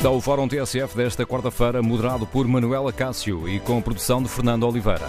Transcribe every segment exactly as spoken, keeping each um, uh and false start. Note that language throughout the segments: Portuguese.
está o Fórum T S F desta quarta-feira, moderado por Manuela Cássio e com produção de Fernando Oliveira.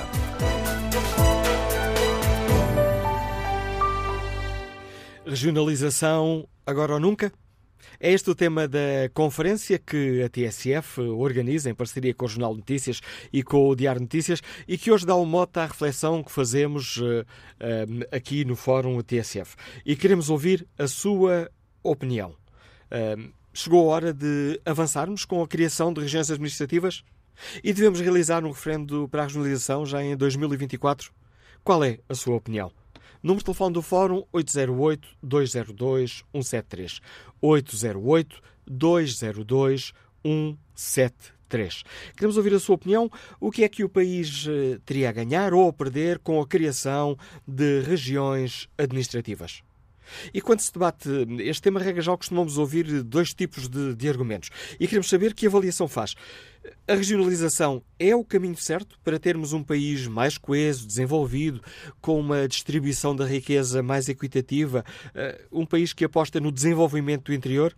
Regionalização, agora ou nunca? É este o tema da conferência que a T S F organiza em parceria com o Jornal de Notícias e com o Diário de Notícias e que hoje dá um mote à reflexão que fazemos uh, uh, aqui no Fórum T S F. E queremos ouvir a sua opinião. Uh, chegou a hora de avançarmos com a criação de regiões administrativas? E devemos realizar um referendo para a regionalização já em dois mil e vinte e quatro? Qual é a sua opinião? Número de telefone do Fórum oito zero oito, dois zero dois, um sete três. oito zero oito, dois zero dois, um sete três. Queremos ouvir a sua opinião. O que é que o país teria a ganhar ou a perder com a criação de regiões administrativas? E quando se debate este tema, regra já costumamos ouvir dois tipos de, de argumentos. E queremos saber que avaliação faz. A regionalização é o caminho certo para termos um país mais coeso, desenvolvido, com uma distribuição da riqueza mais equitativa, um país que aposta no desenvolvimento do interior?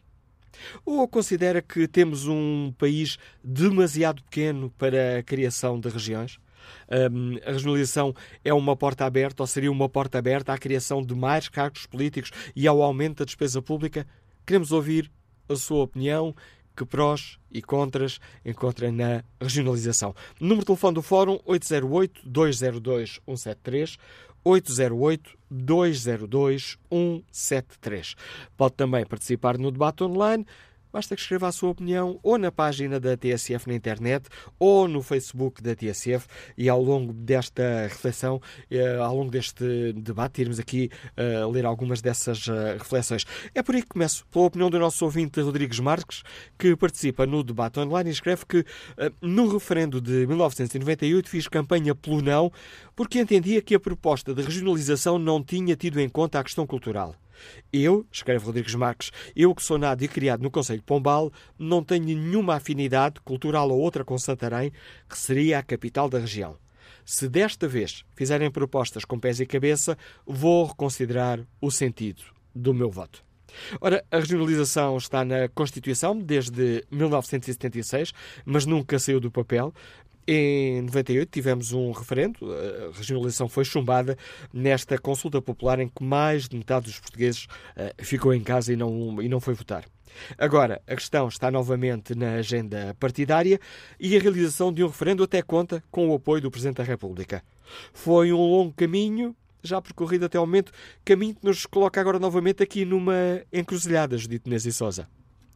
Ou considera que temos um país demasiado pequeno para a criação de regiões? Um, a regionalização é uma porta aberta ou seria uma porta aberta à criação de mais cargos políticos e ao aumento da despesa pública? Queremos ouvir a sua opinião. Que prós e contras encontra na regionalização? Número de telefone do Fórum oito zero oito, dois zero dois, um sete três, oito zero oito, dois zero dois, um sete três. Pode também participar no debate online. Basta que escreva a sua opinião ou na página da T S F na internet ou no Facebook da T S F e ao longo desta reflexão, ao longo deste debate, iremos aqui uh, ler algumas dessas uh, reflexões. É por aí que começo, pela opinião do nosso ouvinte Rodrigues Marques, que participa no debate online e escreve que uh, no referendo de mil novecentos e noventa e oito fiz campanha pelo não porque entendia que a proposta de regionalização não tinha tido em conta a questão cultural. Eu, escreve Rodrigues Marques, eu que sou nado e criado no concelho de Pombal, não tenho nenhuma afinidade cultural ou outra com Santarém, que seria a capital da região. Se desta vez fizerem propostas com pés e cabeça, vou reconsiderar o sentido do meu voto. Ora, a regionalização está na Constituição desde mil novecentos e setenta e seis, mas nunca saiu do papel. Em noventa e oito tivemos um referendo, a regionalização foi chumbada nesta consulta popular em que mais de metade dos portugueses uh, ficou em casa e não, e não foi votar. Agora, a questão está novamente na agenda partidária e a realização de um referendo até conta com o apoio do Presidente da República. Foi um longo caminho, já percorrido até ao momento, caminho que nos coloca agora novamente aqui numa encruzilhada, Judite Menezes e Sousa.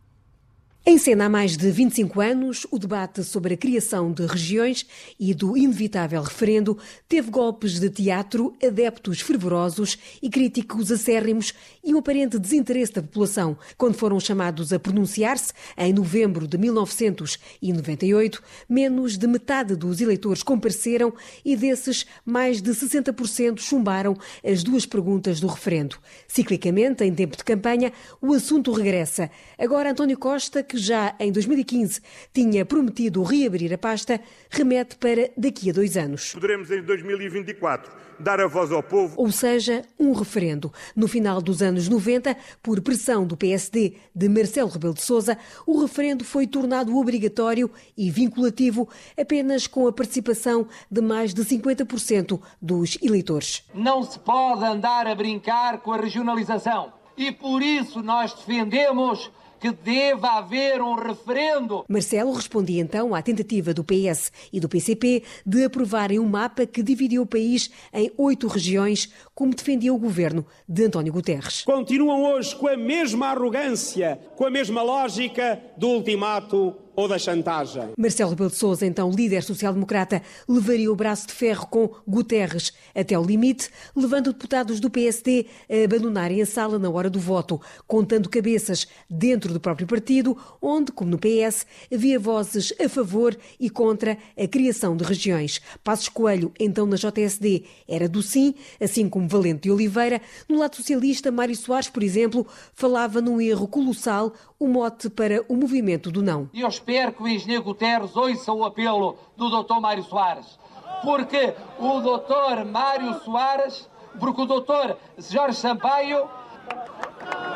Em cena há mais de vinte e cinco anos, o debate sobre a criação de regiões e do inevitável referendo teve golpes de teatro, adeptos fervorosos e críticos acérrimos e um aparente desinteresse da população. Quando foram chamados a pronunciar-se, em novembro de mil novecentos e noventa e oito, menos de metade dos eleitores compareceram e desses, mais de sessenta por cento chumbaram as duas perguntas do referendo. Ciclicamente, em tempo de campanha, o assunto regressa. Agora, António Costa, que já em dois mil e quinze tinha prometido reabrir a pasta, remete para daqui a dois anos. Poderemos em dois mil e vinte e quatro dar a voz ao povo. Ou seja, um referendo. No final dos anos noventa, por pressão do P S D de Marcelo Rebelo de Sousa, o referendo foi tornado obrigatório e vinculativo apenas com a participação de mais de cinquenta por cento dos eleitores. Não se pode andar a brincar com a regionalização e por isso nós defendemos que deva haver um referendo. Marcelo respondia então à tentativa do P S e do P C P de aprovarem um mapa que dividiu o país em oito regiões, como defendia o governo de António Guterres. Continuam hoje com a mesma arrogância, com a mesma lógica do ultimato ou da chantagem. Marcelo Rebelo de Sousa, então líder social-democrata, levaria o braço de ferro com Guterres até ao limite, levando deputados do P S D a abandonarem a sala na hora do voto, contando cabeças dentro do próprio partido, onde, como no P S, havia vozes a favor e contra a criação de regiões. Passos Coelho, então na J S D, era do sim, assim como Valente de Oliveira. No lado socialista, Mário Soares, por exemplo, falava num erro colossal, o mote para o movimento do não. Eu espero que o engenheiro Guterres ouça o apelo do doutor Mário Soares, porque o doutor Mário Soares, porque o doutor Jorge Sampaio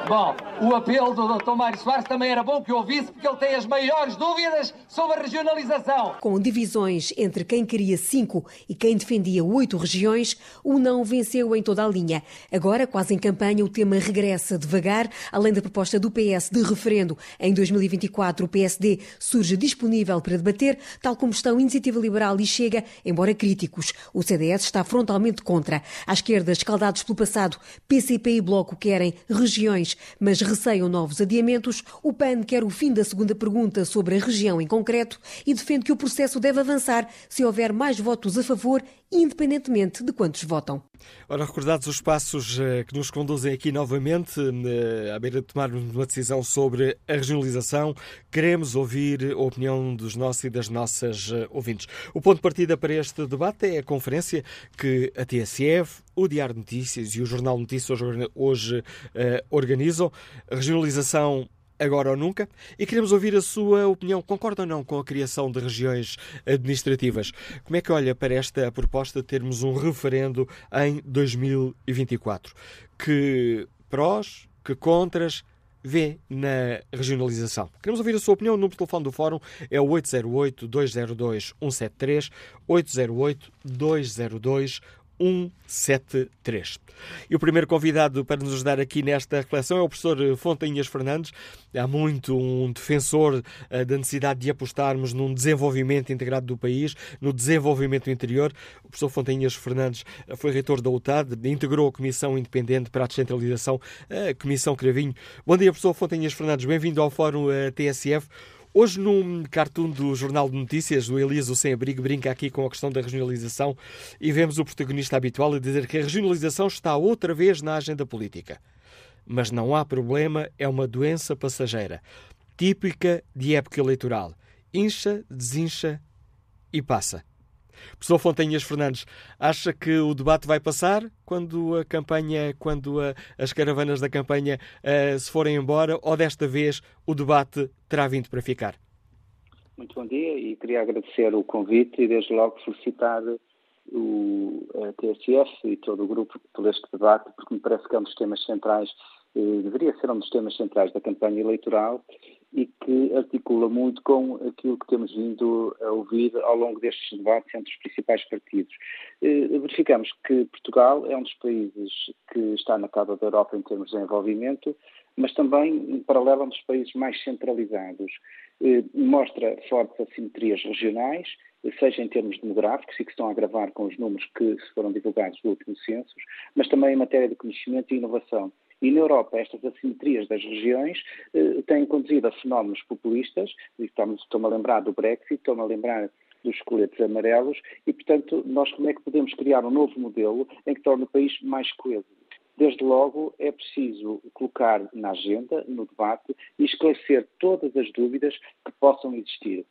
Bom, o apelo do doutor Mário Soares também era bom que eu ouvisse, porque ele tem as maiores dúvidas sobre a regionalização. Com divisões entre quem queria cinco e quem defendia oito regiões, o não venceu em toda a linha. Agora, quase em campanha, o tema regressa devagar, além da proposta do P S de referendo. Em dois mil e vinte e quatro, o P S D surge disponível para debater, tal como estão Iniciativa Liberal e Chega, embora críticos. O C D S está frontalmente contra. À esquerda, escaldados pelo passado, P C P e Bloco querem regiões, mas receiam novos adiamentos. O P A N quer o fim da segunda pergunta sobre a região em concreto e defende que o processo deve avançar se houver mais votos a favor, independentemente de quantos votam. Ora, recordados os passos que nos conduzem aqui novamente à beira de tomarmos uma decisão sobre a regionalização, queremos ouvir a opinião dos nossos e das nossas ouvintes. O ponto de partida para este debate é a conferência que a T S F, o Diário de Notícias e o Jornal de Notícias hoje, hoje uh, organizam. A regionalização agora ou nunca, e queremos ouvir a sua opinião. Concorda ou não com a criação de regiões administrativas? Como é que olha para esta proposta de termos um referendo em dois mil e vinte e quatro? Que prós, que contras vê na regionalização? Queremos ouvir a sua opinião. O número de telefone do Fórum é o oito zero oito, dois zero dois, um sete três, oito zero oito, dois zero dois, um sete três. E o primeiro convidado para nos ajudar aqui nesta reflexão é o professor Fontainhas Fernandes. Há muito um defensor uh, da necessidade de apostarmos num desenvolvimento integrado do país, no desenvolvimento interior. O professor Fontainhas Fernandes foi reitor da U T A D, integrou a Comissão Independente para a Descentralização, a Comissão Cravinho. Bom dia, professor Fontainhas Fernandes. Bem-vindo ao Fórum uh, T S F. Hoje, num cartoon do Jornal de Notícias, o Elias Sem Abrigo brinca aqui com a questão da regionalização e vemos o protagonista habitual a dizer que a regionalização está outra vez na agenda política. Mas não há problema, é uma doença passageira, típica de época eleitoral. Incha, desincha e passa. Professor Fontainhas Fernandes, acha que o debate vai passar quando a campanha, quando a, as caravanas da campanha uh, se forem embora, ou desta vez o debate terá vindo para ficar? Muito bom dia e queria agradecer o convite e desde logo felicitar o a T S F e todo o grupo por este debate, porque me parece que é um dos temas centrais, eh, deveria ser um dos temas centrais da campanha eleitoral e que articula muito com aquilo que temos vindo a ouvir ao longo destes debates entre os principais partidos. Eh, verificamos que Portugal é um dos países que está na cauda da Europa em termos de desenvolvimento, mas também, em paralelo, é um dos países mais centralizados. Eh, mostra fortes assimetrias regionais, seja em termos demográficos, e que estão a agravar com os números que foram divulgados no último censo, mas também em matéria de conhecimento e inovação. E na Europa, estas assimetrias das regiões eh, têm conduzido a fenómenos populistas, estamos, estou-me a lembrar do Brexit, estou-me a lembrar dos coletes amarelos, e, portanto, nós como é que podemos criar um novo modelo em que torne o país mais coeso? Desde logo, é preciso colocar na agenda, no debate, e esclarecer todas as dúvidas que possam existir.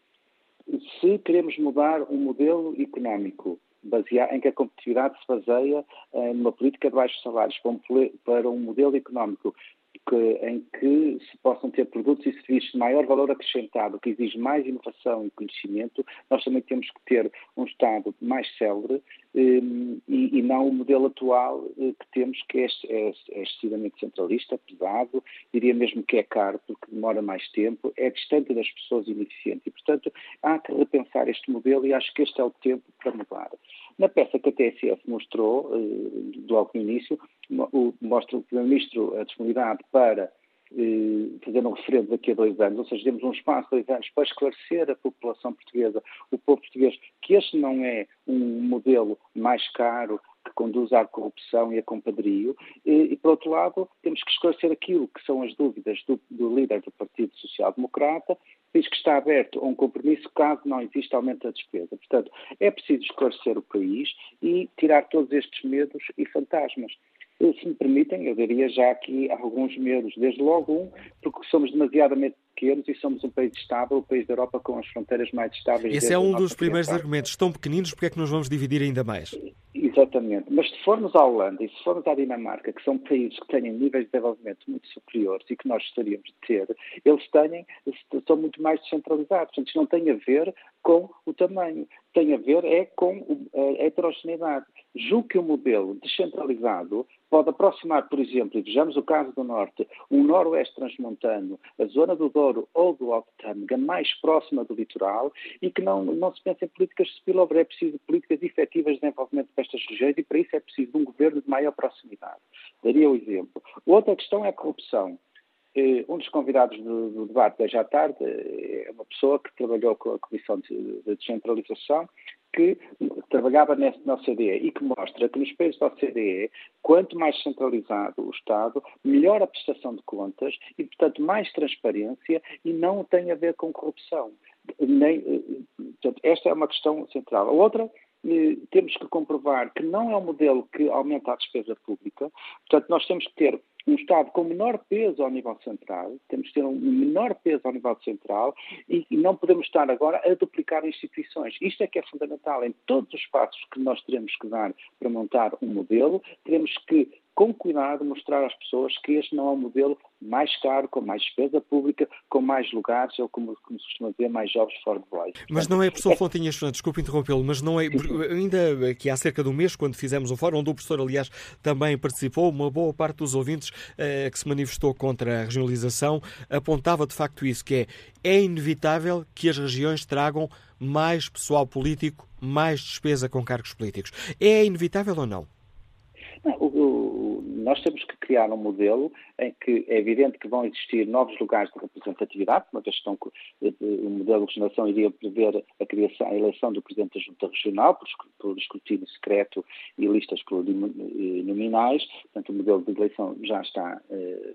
Se queremos mudar um modelo económico baseado, em que a competitividade se baseia eh, numa política de baixos salários para um, para um modelo económico que, em que se possam ter produtos e serviços de maior valor acrescentado, que exige mais inovação e conhecimento, nós também temos que ter um Estado mais célere eh, e, e não o modelo atual eh, que temos, que é, é, é excessivamente centralista, pesado, diria mesmo que é caro porque demora mais tempo, é distante das pessoas e ineficiente. E, portanto, há que repensar este modelo e acho que este é o tempo para mudar. Na peça que a T S F mostrou, eh, logo no início, mostra o Primeiro-Ministro a disponibilidade para eh, fazer um referendo daqui a dois anos, ou seja, temos um espaço de dois anos para esclarecer a população portuguesa, o povo português, que este não é um modelo mais caro que conduz à corrupção e a compadrio, e, e, por outro lado, temos que esclarecer aquilo que são as dúvidas do, do líder do Partido Social Democrata, diz que está aberto a um compromisso caso não exista aumento da despesa. Portanto, é preciso esclarecer o país e tirar todos estes medos e fantasmas. Se me permitem, eu diria já aqui alguns medos. Desde logo um, porque somos demasiadamente pequenos e somos um país estável, o país da Europa com as fronteiras mais estáveis. Esse é um dos primeiros argumentos. Tão pequeninos, porque é que nos vamos dividir ainda mais? Exatamente. Mas se formos à Holanda e se formos à Dinamarca, que são países que têm níveis de desenvolvimento muito superiores e que nós gostaríamos de ter, eles têm, são muito mais descentralizados. Portanto, isso não tem a ver com o tamanho. Tem a ver é com a heterogeneidade. julgo que o modelo descentralizado pode aproximar, por exemplo, e vejamos o caso do Norte, um Noroeste transmontano, a zona do Douro ou do Alto Tâmega, mais próxima do litoral, e que não, não se pensa em políticas de spillover. É preciso políticas efetivas de desenvolvimento destas regiões e para isso é preciso de um governo de maior proximidade. Daria o exemplo. Outra questão é a corrupção. Um dos convidados do, do debate de hoje à tarde é uma pessoa que trabalhou com a Comissão de, de Descentralização, que trabalhava na O C D E e que mostra que nos países da O C D E, quanto mais centralizado o Estado, melhor a prestação de contas e, portanto, mais transparência e não tem a ver com corrupção. Nem, portanto, esta é uma questão central. A outra, temos que comprovar que não é um modelo que aumenta a despesa pública, portanto, nós temos que ter um Estado com menor peso ao nível central, temos que ter um menor peso ao nível central e não podemos estar agora a duplicar instituições. Isto é que é fundamental. Em todos os passos que nós teremos que dar para montar um modelo, teremos que, com cuidado, mostrar às pessoas que este não é um modelo mais caro, com mais despesa pública, com mais lugares, ou como, como se costuma dizer, mais jobs for the voice. Mas não é, professor Fontinhas, desculpe interrompê-lo, mas não é, ainda aqui há cerca de um mês, quando fizemos um fórum, onde o professor, aliás, também participou, uma boa parte dos ouvintes eh, que se manifestou contra a regionalização apontava de facto isso, que é, é inevitável que as regiões tragam mais pessoal político, mais despesa com cargos políticos. É inevitável ou não? Não, o, o, nós temos que criar um modelo em que é evidente que vão existir novos lugares de representatividade, uma vez que o modelo de regionalização iria prever a, criação, a eleição do Presidente da Junta Regional por, por escrutínio secreto e listas plurinominais, portanto o modelo de eleição já está, é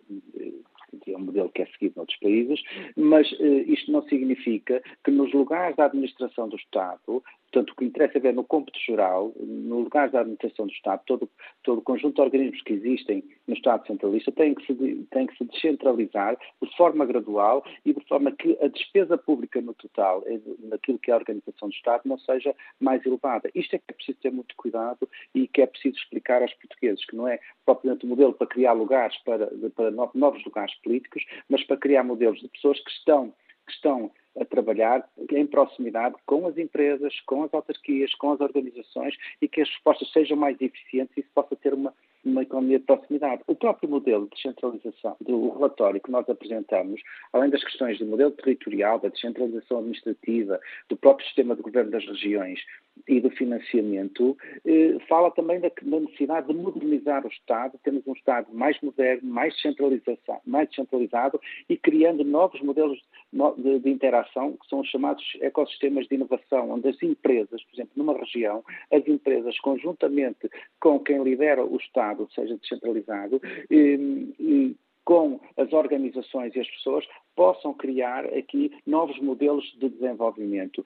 um modelo que é seguido noutros países, mas isto não significa que nos lugares da administração do Estado, portanto, o que interessa é ver no cômputo geral, nos lugares da administração do Estado, todo, todo o conjunto de organismos que existem no Estado centralista tem que, se, tem que se descentralizar de forma gradual e de forma que a despesa pública no total, naquilo que é a organização do Estado, não seja mais elevada. Isto é que é preciso ter muito cuidado e que é preciso explicar aos portugueses, que não é propriamente um modelo para criar lugares, para, para novos lugares políticos, mas para criar modelos de pessoas que estão, que estão a trabalhar em proximidade com as empresas, com as autarquias, com as organizações e que as respostas sejam mais eficientes e se possa ter uma, uma economia de proximidade. O próprio modelo de descentralização, do relatório que nós apresentamos, além das questões do modelo territorial, da descentralização administrativa, do próprio sistema de governo das regiões e do financiamento, eh, fala também da, da necessidade de modernizar o Estado, temos um Estado mais moderno, mais descentralizado, mais descentralizado e criando novos modelos de, de interação, que são os chamados ecossistemas de inovação, onde as empresas, por exemplo, numa região, as empresas, conjuntamente com quem lidera o Estado, seja descentralizado, e, e com as organizações e as pessoas, possam criar aqui novos modelos de desenvolvimento.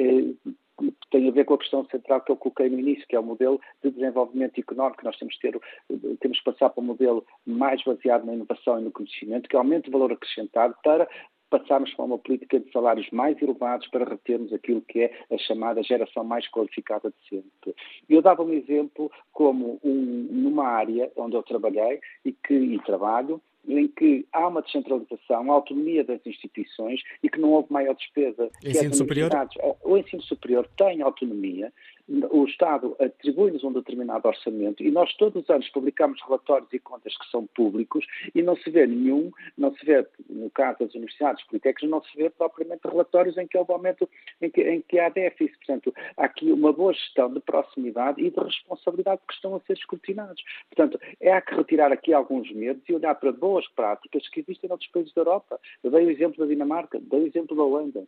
Tem a ver com a questão central que eu coloquei no início, que é o modelo de desenvolvimento económico. Nós temos que ter, temos que passar para um modelo mais baseado na inovação e no conhecimento, que aumente o valor acrescentado para passarmos para uma política de salários mais elevados para retermos aquilo que é a chamada geração mais qualificada de sempre. Eu dava um exemplo como um, numa área onde eu trabalhei e, que, e trabalho, em que há uma descentralização, a autonomia das instituições e que não houve maior despesa. Ensino superior? O ensino superior tem autonomia, o Estado atribui-nos um determinado orçamento e nós todos os anos publicamos relatórios e contas que são públicos e não se vê nenhum, não se vê, no caso das universidades politécnicas, não se vê propriamente relatórios em que houve aumento, em que, em que há déficit. Portanto, há aqui uma boa gestão de proximidade e de responsabilidade que estão a ser escrutinados. Portanto, é há que retirar aqui alguns medos e olhar para boas práticas que existem em outros países da Europa. Eu dei o exemplo da Dinamarca, dei o exemplo da Holanda.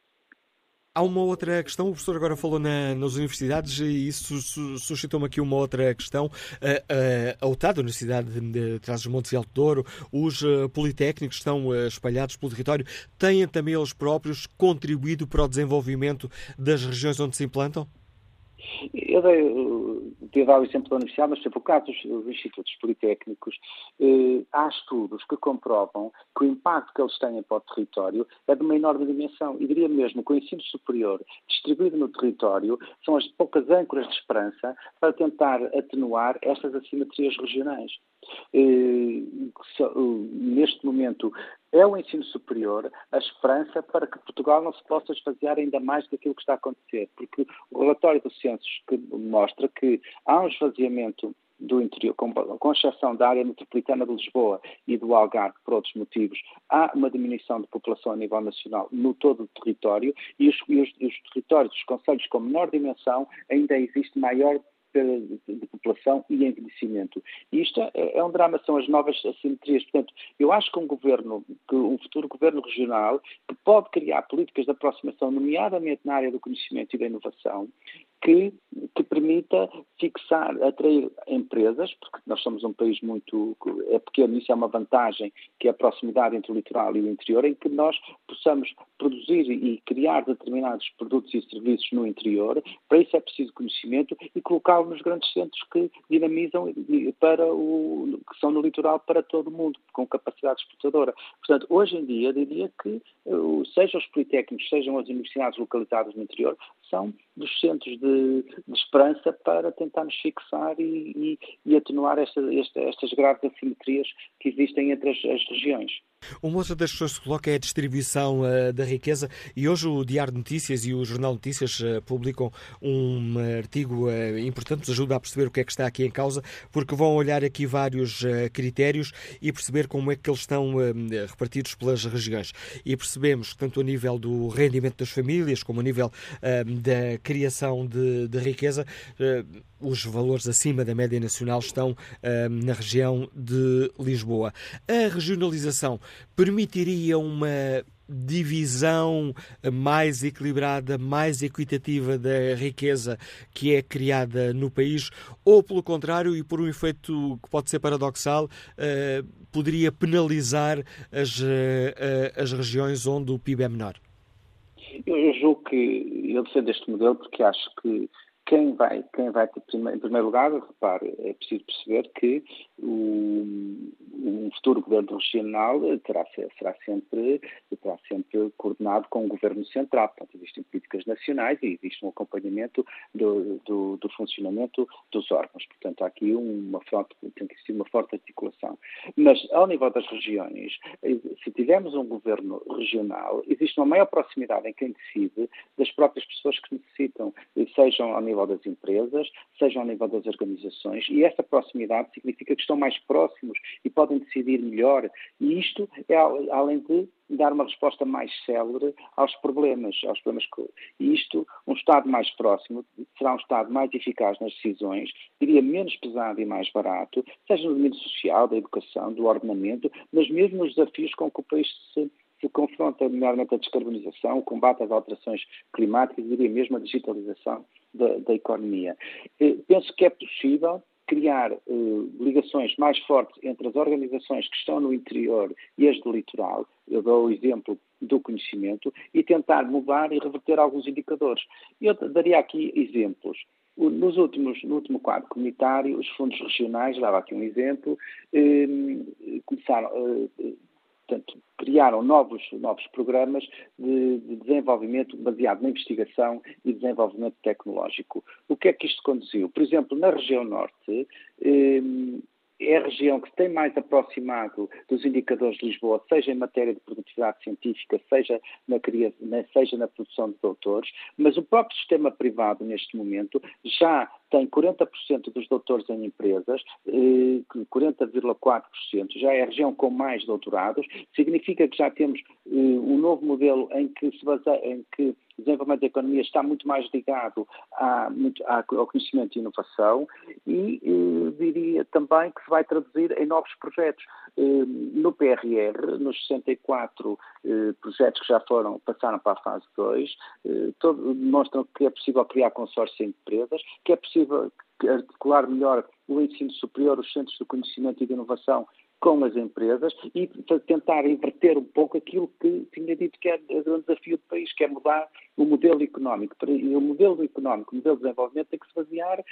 Há uma outra questão, o professor agora falou na, nas universidades e isso suscitou-me aqui uma outra questão. A, a, a U T A D, a Universidade de Trás-os-Montes e Alto Douro, os uh, politécnicos estão uh, espalhados pelo território, têm também eles próprios contribuído para o desenvolvimento das regiões onde se implantam? Eu dei, eu dar o exemplo da universidade, mas, por exemplo, o caso dos, dos institutos politécnicos, eh, há estudos que comprovam que o impacto que eles têm para o território é de uma enorme dimensão. E diria mesmo que o ensino superior distribuído no território são as poucas âncoras de esperança para tentar atenuar estas assimetrias regionais. Eh, so, neste momento, é o ensino superior a esperança para que Portugal não se possa esvaziar ainda mais daquilo que está a acontecer, porque o relatório do Census que mostra que há um esvaziamento do interior, com, com exceção da área metropolitana de Lisboa e do Algarve, por outros motivos, há uma diminuição de população a nível nacional no todo o território e os, e os, e os territórios, os concelhos com menor dimensão, ainda existe maior de, de, de população e envelhecimento. E isto é, é um drama, são as novas assimetrias. Portanto, eu acho que um governo, que um futuro governo regional, que pode criar políticas de aproximação, nomeadamente na área do conhecimento e da inovação, que, que permita fixar, atrair empresas, porque nós somos um país muito é pequeno, isso é uma vantagem, que é a proximidade entre o litoral e o interior, em que nós possamos produzir e criar determinados produtos e serviços no interior. Para isso é preciso conhecimento e colocá-lo nos grandes centros que dinamizam para o, que são no litoral para todo o mundo, com capacidade exportadora. Portanto, hoje em dia, diria que sejam os politécnicos, sejam as universidades localizadas no interior, são dos centros de, de esperança para tentarmos fixar e, e, e atenuar esta, esta, estas graves assimetrias que existem entre as, as regiões. Uma outra das questões que se coloca é a distribuição uh, da riqueza e hoje o Diário de Notícias e o Jornal de Notícias uh, publicam um artigo uh, importante, nos ajuda a perceber o que é que está aqui em causa, porque vão olhar aqui vários uh, critérios e perceber como é que eles estão uh, repartidos pelas regiões. E percebemos que tanto a nível do rendimento das famílias como a nível uh, da criação de, de riqueza, uh, os valores acima da média nacional estão uh, na região de Lisboa. A regionalização permitiria uma divisão mais equilibrada, mais equitativa da riqueza que é criada no país, ou pelo contrário, e por um efeito que pode ser paradoxal, uh, poderia penalizar as, uh, as regiões onde o P I B é menor? Eu julgo que eu defendo este modelo porque acho que Quem vai, quem vai ter, em primeiro lugar, repare, é preciso perceber que o, um futuro governo regional terá, será sempre, terá sempre coordenado com o governo central. Portanto, existem políticas nacionais e existe um acompanhamento do, do, do funcionamento dos órgãos. Portanto, há aqui uma forte, tem que existir uma forte articulação. Mas, ao nível das regiões, se tivermos um governo regional, existe uma maior proximidade em quem decide das próprias pessoas que necessitam, sejam ao nível das empresas, sejam ao nível das organizações, e essa proximidade significa que estão mais próximos e podem decidir melhor, e isto é além de dar uma resposta mais célere aos problemas, aos problemas que, e isto, um Estado mais próximo será um Estado mais eficaz nas decisões, diria menos pesado e mais barato, seja no domínio social, da educação, do ordenamento, mas mesmo nos desafios com que o país se se confronta, nomeadamente a descarbonização, o combate às alterações climáticas, diria mesmo a digitalização da, da economia. Eh, penso que é possível criar eh, ligações mais fortes entre as organizações que estão no interior e as do litoral, eu dou o exemplo do conhecimento, e tentar mudar e reverter alguns indicadores. Eu daria aqui exemplos. Nos últimos, no último quadro comunitário, os fundos regionais, dava aqui um exemplo, eh, começaram... Eh, Portanto, criaram novos, novos programas de, de desenvolvimento baseado na investigação e desenvolvimento tecnológico. O que é que isto conduziu? Por exemplo, na região norte, eh, é a região que se tem mais aproximado dos indicadores de Lisboa, seja em matéria de produtividade científica, seja na, seja na produção de doutores, mas o próprio sistema privado, neste momento, já tem quarenta por cento dos doutores em empresas, quarenta vírgula quatro por cento, já é a região com mais doutorados, significa que já temos um novo modelo em que, se baseia, em que o desenvolvimento da economia está muito mais ligado à, muito, ao conhecimento e inovação e eh, diria também que se vai traduzir em novos projetos. Eh, no P R R, nos sessenta e quatro eh, projetos que já foram, passaram para a fase dois, eh, todo, demonstram que é possível criar consórcios em empresas, que é possível articular melhor o ensino superior, os centros de conhecimento e de inovação com as empresas e tentar inverter um pouco aquilo que tinha dito que é o grande desafio do país, que é mudar o modelo económico. E o modelo económico, o modelo de desenvolvimento tem que se basear,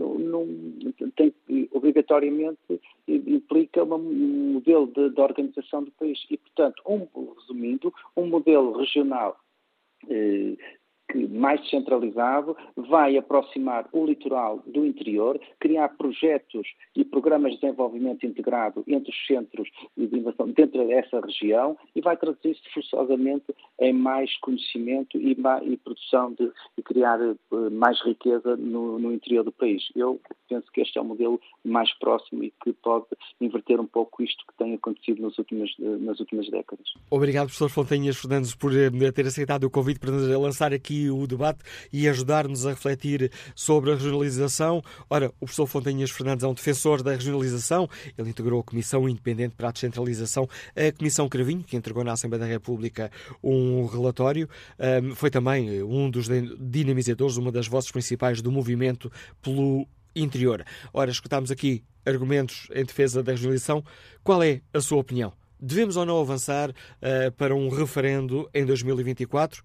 num, tem, obrigatoriamente implica um modelo de, de organização do país. E, portanto, um, resumindo, um modelo regional eh, que mais descentralizado, vai aproximar o litoral do interior, criar projetos e programas de desenvolvimento integrado entre os centros de inovação dentro dessa região e vai traduzir-se forçosamente em mais conhecimento e, e produção de e criar uh, mais riqueza no, no interior do país. Eu penso que este é um modelo mais próximo e que pode inverter um pouco isto que tem acontecido nas últimas, uh, nas últimas décadas. Obrigado, professor Fontanhas Fernandes, por uh, ter aceitado o convite para lançar aqui o debate e ajudar-nos a refletir sobre a regionalização. Ora, o professor Fontanhas Fernandes é um defensor da regionalização. Ele integrou a Comissão Independente para a Descentralização, a Comissão Cravinho, que entregou na Assembleia da República um relatório. Um, foi também um dos dinamizadores, uma das vozes principais do movimento pelo interior. Ora, escutámos aqui argumentos em defesa da regionalização. Qual é a sua opinião? Devemos ou não avançar uh, para um referendo em dois mil e vinte e quatro?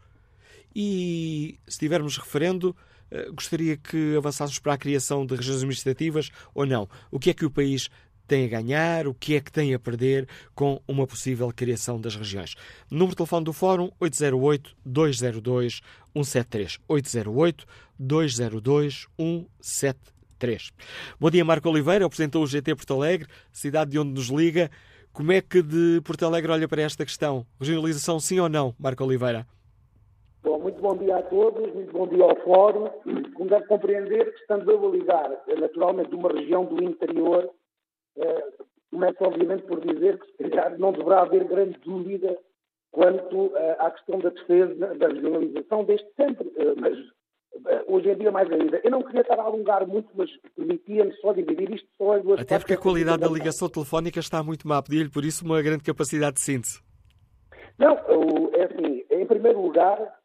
E, se tivermos referendo, uh, gostaria que avançássemos para a criação de regiões administrativas ou não? O que é que o país tem a ganhar? O que é que tem a perder com uma possível criação das regiões? Número de telefone do Fórum oito zero oito, dois zero dois, um sete três. oito zero oito, dois zero dois, um sete três. Bom dia, Marco Oliveira, apresentou o G T Porto Alegre, cidade de onde nos liga. Como é que de Porto Alegre olha para esta questão? Regionalização sim ou não, Marco Oliveira? Bom, muito bom dia a todos, muito bom dia ao Fórum. Como deve compreender, estando eu a ligar naturalmente de uma região do interior, eh, começo obviamente por dizer que se calhar não deverá haver grande dúvida quanto eh, à questão da defesa da regionalização desde sempre, eh, mas eh, hoje em dia mais ainda. Eu não queria estar a alongar muito, mas permitia-me só dividir isto só em duas Até porque a qualidade da ligação telefónica está muito má, pedir-lhe por isso uma grande capacidade de síntese. Não, é assim, em primeiro lugar,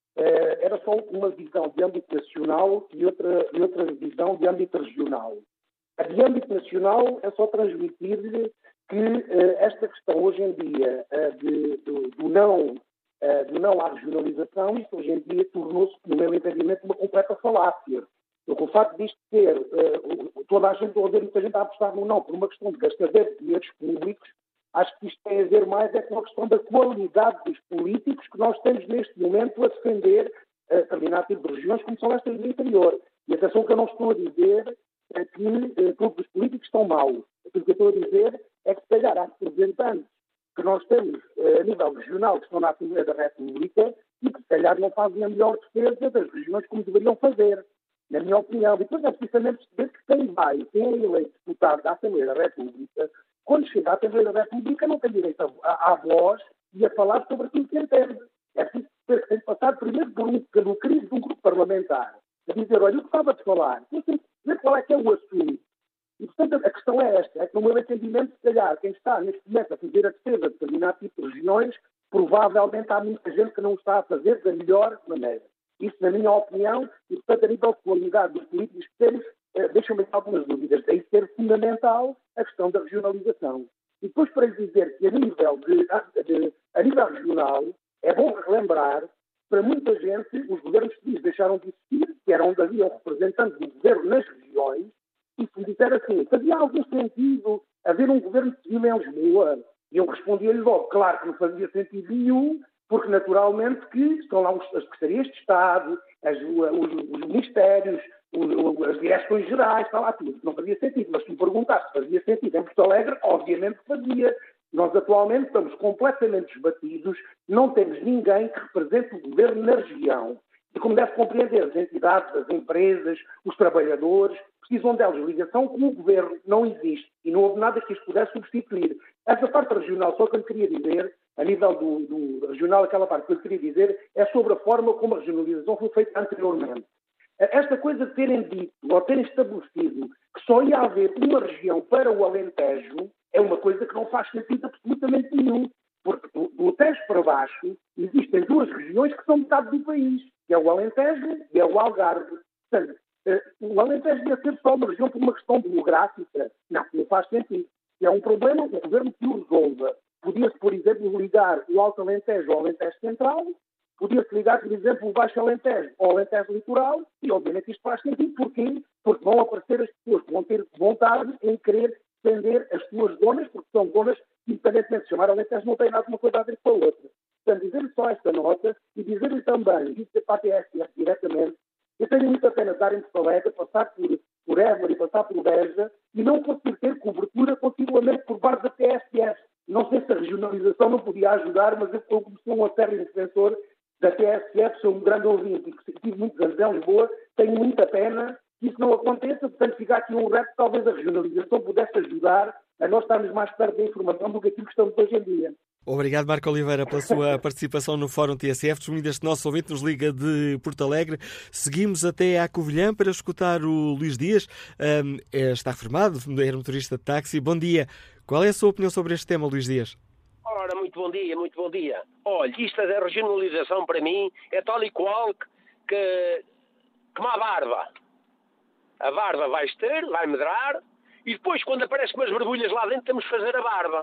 era só uma visão de âmbito nacional e outra, e outra visão de âmbito regional. A de âmbito nacional é só transmitir-lhe que uh, esta questão hoje em dia uh, de, do, do, não, uh, do não à regionalização, isto hoje em dia tornou-se, no meu entendimento, uma completa falácia. Porque o facto disto ter, uh, toda a gente, ou ver muita gente a apostar no não, por uma questão de gastador de dinheiros públicos, acho que isto tem a ver mais é com a questão da qualidade dos políticos que nós temos neste momento a defender uh, determinado tipo de regiões, como são estas do interior. E atenção que eu não estou a dizer é que uh, todos os políticos estão maus. O que eu estou a dizer é que, se calhar, há representantes que nós temos uh, a nível regional que estão na Assembleia da República e que, se calhar, não fazem a melhor defesa das regiões como deveriam fazer, na minha opinião. E depois é precisamente perceber que quem vai, quem é eleito deputado da Assembleia da República, quando chega à Assembleia da República, não tem direito à, à voz e a falar sobre aquilo que entende. É preciso que tem que passar primeiro por um, pelo crivo de um grupo parlamentar, a dizer, olha, eu gostava de falar, eu tenho que saber qual é que é o assunto. E, portanto, a questão é esta, é que no meu entendimento, se calhar, quem está neste momento a fazer a defesa de determinado tipo de regiões, provavelmente há muita gente que não está a fazer da melhor maneira. Isso, na minha opinião, e, portanto, a nível de qualidade dos políticos que temos, eh, deixam-me algumas dúvidas. Daí ser fundamental a questão da regionalização. E depois, para lhe dizer que a nível, de, de, a nível regional, é bom relembrar que, para muita gente, os governos civis deixaram de existir, que era onde havia representantes do governo nas regiões, e se me disser assim, fazia algum sentido haver um governo civil em Lisboa? E eu respondia-lhe logo, claro que não fazia sentido nenhum, porque naturalmente que estão lá as secretarias de Estado, as, os, os ministérios, os, as direções gerais, está lá tudo. Não fazia sentido. Mas se me perguntasse se fazia sentido em Porto Alegre, obviamente que fazia. Nós atualmente estamos completamente desbatidos, não temos ninguém que represente o governo na região. E como deve compreender, as entidades, as empresas, os trabalhadores, precisam delas. Ligação com o governo não existe. E não houve nada que isto pudesse substituir. Essa parte regional, só que eu lhe queria dizer, a nível do, do regional, aquela parte que eu lhe queria dizer, é sobre a forma como a regionalização foi feita anteriormente. Esta coisa de terem dito, ou terem estabelecido, que só ia haver uma região para o Alentejo, é uma coisa que não faz sentido absolutamente nenhum. Porque do, do Tejo para baixo existem duas regiões que são metade do país, que é o Alentejo e é o Algarve. Portanto, o Alentejo devia ser só uma região por uma questão demográfica. Não, não faz sentido. Se é um problema, o governo que o resolva. Podia-se, por exemplo, ligar o Alto Alentejo ao Alentejo Central, podia-se ligar, por exemplo, o Baixo Alentejo ao Alentejo Litoral, e obviamente isto faz sentido. Porquê? Porque vão aparecer as pessoas que vão ter vontade em querer defender as suas zonas, porque são zonas que, independentemente de chamar Alentejo, não têm nada uma coisa a ver com a outra. Portanto, dizer-lhe só esta nota e dizer-lhe também, disse para a T S F diretamente, eu tenho muita pena de estar em Porto Alegre, passar por, por Évora e passar por Beja e não conseguir ter cobertura continuamente por parte da T S F. Não sei se a regionalização não podia ajudar, mas eu, como sou um acérrimo defensor da T S F, sou um grande ouvinte e tive muitos anos em Lisboa, tenho muita pena que isso não aconteça, portanto fica aqui um reto, talvez a regionalização pudesse ajudar a nós estarmos mais perto da informação do que aquilo que estamos hoje em dia. Obrigado, Marco Oliveira, pela sua participação no Fórum T S F. Desmedido este nosso ouvinte nos liga de Porto Alegre. Seguimos até à Covilhã para escutar o Luís Dias. Um, está reformado, era motorista de táxi. Bom dia. Qual é a sua opinião sobre este tema, Luís Dias? Ora, muito bom dia, muito bom dia. Olha, isto da regionalização para mim é tal e qual que, que como a barba. A barba vai ter, vai medrar, e depois quando aparecem umas borbulhas lá dentro temos que fazer a barba.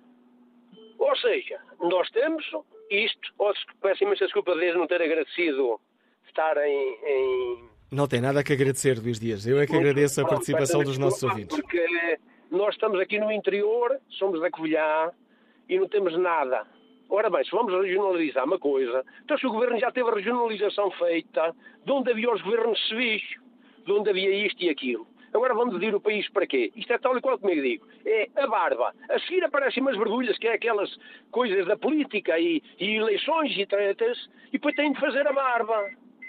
Ou seja, nós temos isto, ou se, peço imensa desculpa de não ter agradecido estar em, em... Não tem nada que agradecer, Luís Dias. Eu é que agradeço a participação dos nossos ouvintes. Porque nós estamos aqui no interior, somos da Covilhã e não temos nada. Ora bem, se vamos regionalizar uma coisa, então se o Governo já teve a regionalização feita, de onde havia os governos civis, de onde havia isto e aquilo. Agora vamos dividir o país para quê? Isto é tal e qual como eu digo. É a barba. A seguir aparecem umas borbulhas, que é aquelas coisas da política e, e eleições e tretas, e depois têm de fazer a barba.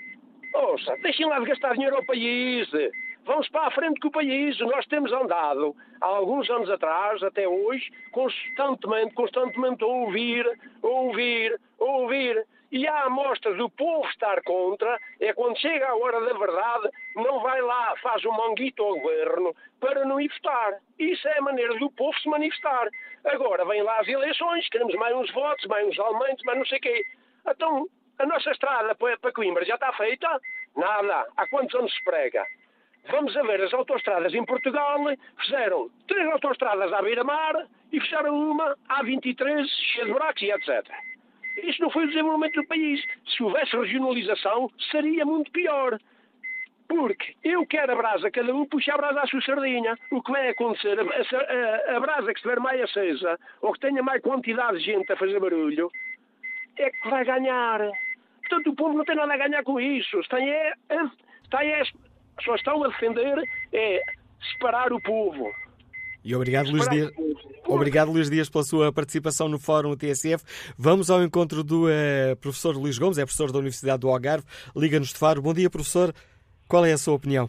Ouça, deixem lá de gastar dinheiro ao país. Vamos para a frente com o país. Nós temos andado, há alguns anos atrás, até hoje, constantemente, constantemente a ouvir, a ouvir, a ouvir. E há amostras do povo estar contra, é quando chega a hora da verdade, não vai lá, faz um manguito ao governo para não ir votar. Isso é a maneira do povo se manifestar. Agora vêm lá as eleições, queremos mais uns votos, mais uns aumentos, mais não sei o quê. Então, a nossa estrada para Coimbra já está feita? Nada. Há quantos anos se prega? Vamos a ver, as autoestradas em Portugal fizeram três autoestradas à beira-mar e fecharam uma à vinte e três, cheia de buracos e etcétera. Isso não foi o desenvolvimento do país. Se houvesse regionalização, seria muito pior. Porque eu quero a brasa, cada um puxa a brasa à sua sardinha. O que vai acontecer, a, a, a brasa que estiver mais acesa, ou que tenha mais quantidade de gente a fazer barulho, é que vai ganhar. Portanto, o povo não tem nada a ganhar com isso. Está é, está é, só estão a defender é separar o povo. E obrigado, Luís Dias. Obrigado, Luís Dias, pela sua participação no Fórum T S F. Vamos ao encontro do uh, professor Luís Gomes, é professor da Universidade do Algarve, Liga-nos de Faro. Bom dia, professor. Qual é a sua opinião?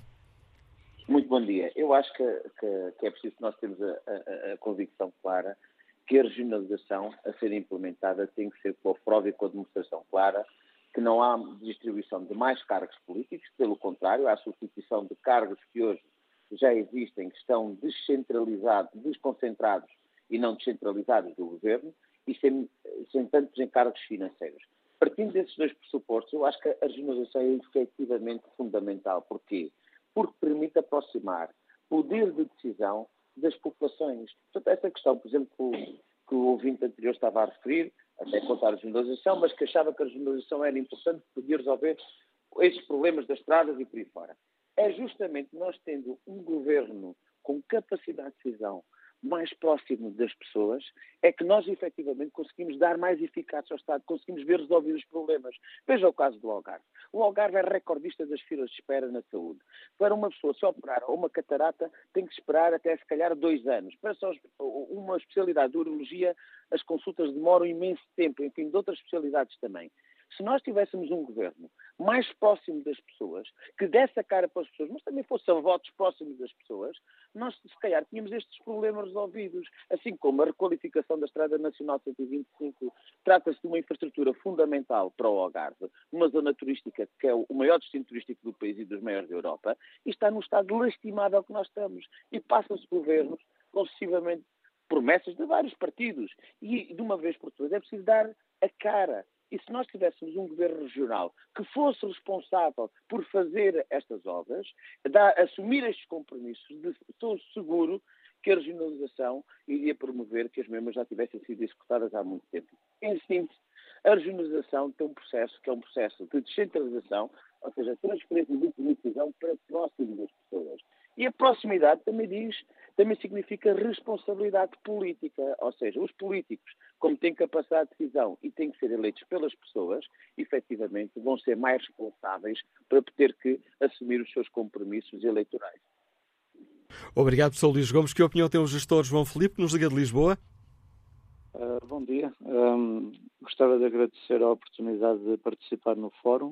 Muito bom dia. Eu acho que, que, que é preciso que nós termos a, a, a convicção clara que a regionalização a ser implementada tem que ser com a prova e com a demonstração clara que não há distribuição de mais cargos políticos, pelo contrário, há a substituição de cargos que hoje já existem, que estão descentralizados, desconcentrados e não descentralizados do governo, e sem, sem tantos encargos financeiros. Partindo desses dois pressupostos, eu acho que a regionalização é efetivamente fundamental. Porquê? Porque permite aproximar poder de decisão das populações. Portanto, essa questão, por exemplo, que o, que o ouvinte anterior estava a referir, até contar a regionalização, mas que achava que a regionalização era importante, podia resolver esses problemas das estradas e por aí fora. É justamente nós tendo um governo com capacidade de decisão mais próximo das pessoas, é que nós efetivamente conseguimos dar mais eficácia ao Estado, conseguimos ver resolvidos os problemas. Veja o caso do Algarve. O Algarve é recordista das filas de espera na saúde. Para uma pessoa se operar ou uma catarata, tem que esperar até se calhar dois anos. Para só uma especialidade de urologia, as consultas demoram imenso tempo, enfim, de outras especialidades também. Se nós tivéssemos um governo mais próximo das pessoas, que desse a cara para as pessoas, mas também fosse a votos próximos das pessoas, nós, se calhar, tínhamos estes problemas resolvidos. Assim como a requalificação da Estrada Nacional cento e vinte e cinco trata-se de uma infraestrutura fundamental para o Algarve, uma zona turística que é o maior destino turístico do país e dos maiores da Europa, e está num estado lastimável que nós estamos. E passam-se governos, sucessivamente, promessas de vários partidos. E, de uma vez por todas, é preciso dar a cara. E se nós tivéssemos um governo regional que fosse responsável por fazer estas obras, dar, assumir estes compromissos, estou seguro que a regionalização iria promover que as mesmas já tivessem sido executadas há muito tempo. Em síntese, a regionalização tem um processo que é um processo de descentralização, ou seja, transferência de decisão para próximo das pessoas. E a proximidade também diz, também significa responsabilidade política, ou seja, os políticos, como têm capacidade de decisão e têm que ser eleitos pelas pessoas, efetivamente vão ser mais responsáveis para ter que assumir os seus compromissos eleitorais. Obrigado, professor Luís Gomes. Que opinião tem o gestor João Filipe, que nos liga de Lisboa? Uh, bom dia. Um, gostava de agradecer a oportunidade de participar no fórum.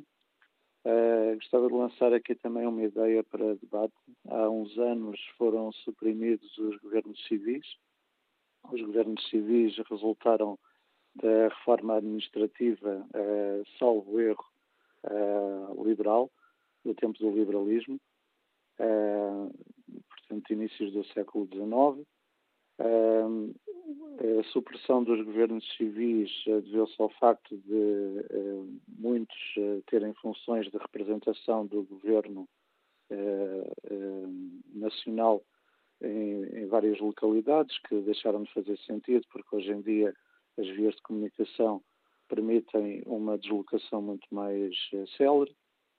Uh, gostava de lançar aqui também uma ideia para debate. Há uns anos foram suprimidos os governos civis. Os governos civis resultaram da reforma administrativa, uh, salvo erro, uh, liberal, do tempo do liberalismo, uh, portanto, inícios do século dezenove. Uh, a supressão dos governos civis uh, deveu-se ao facto de uh, muitos uh, terem funções de representação do governo uh, uh, nacional em, em várias localidades, que deixaram de fazer sentido, porque hoje em dia as vias de comunicação permitem uma deslocação muito mais uh, célere.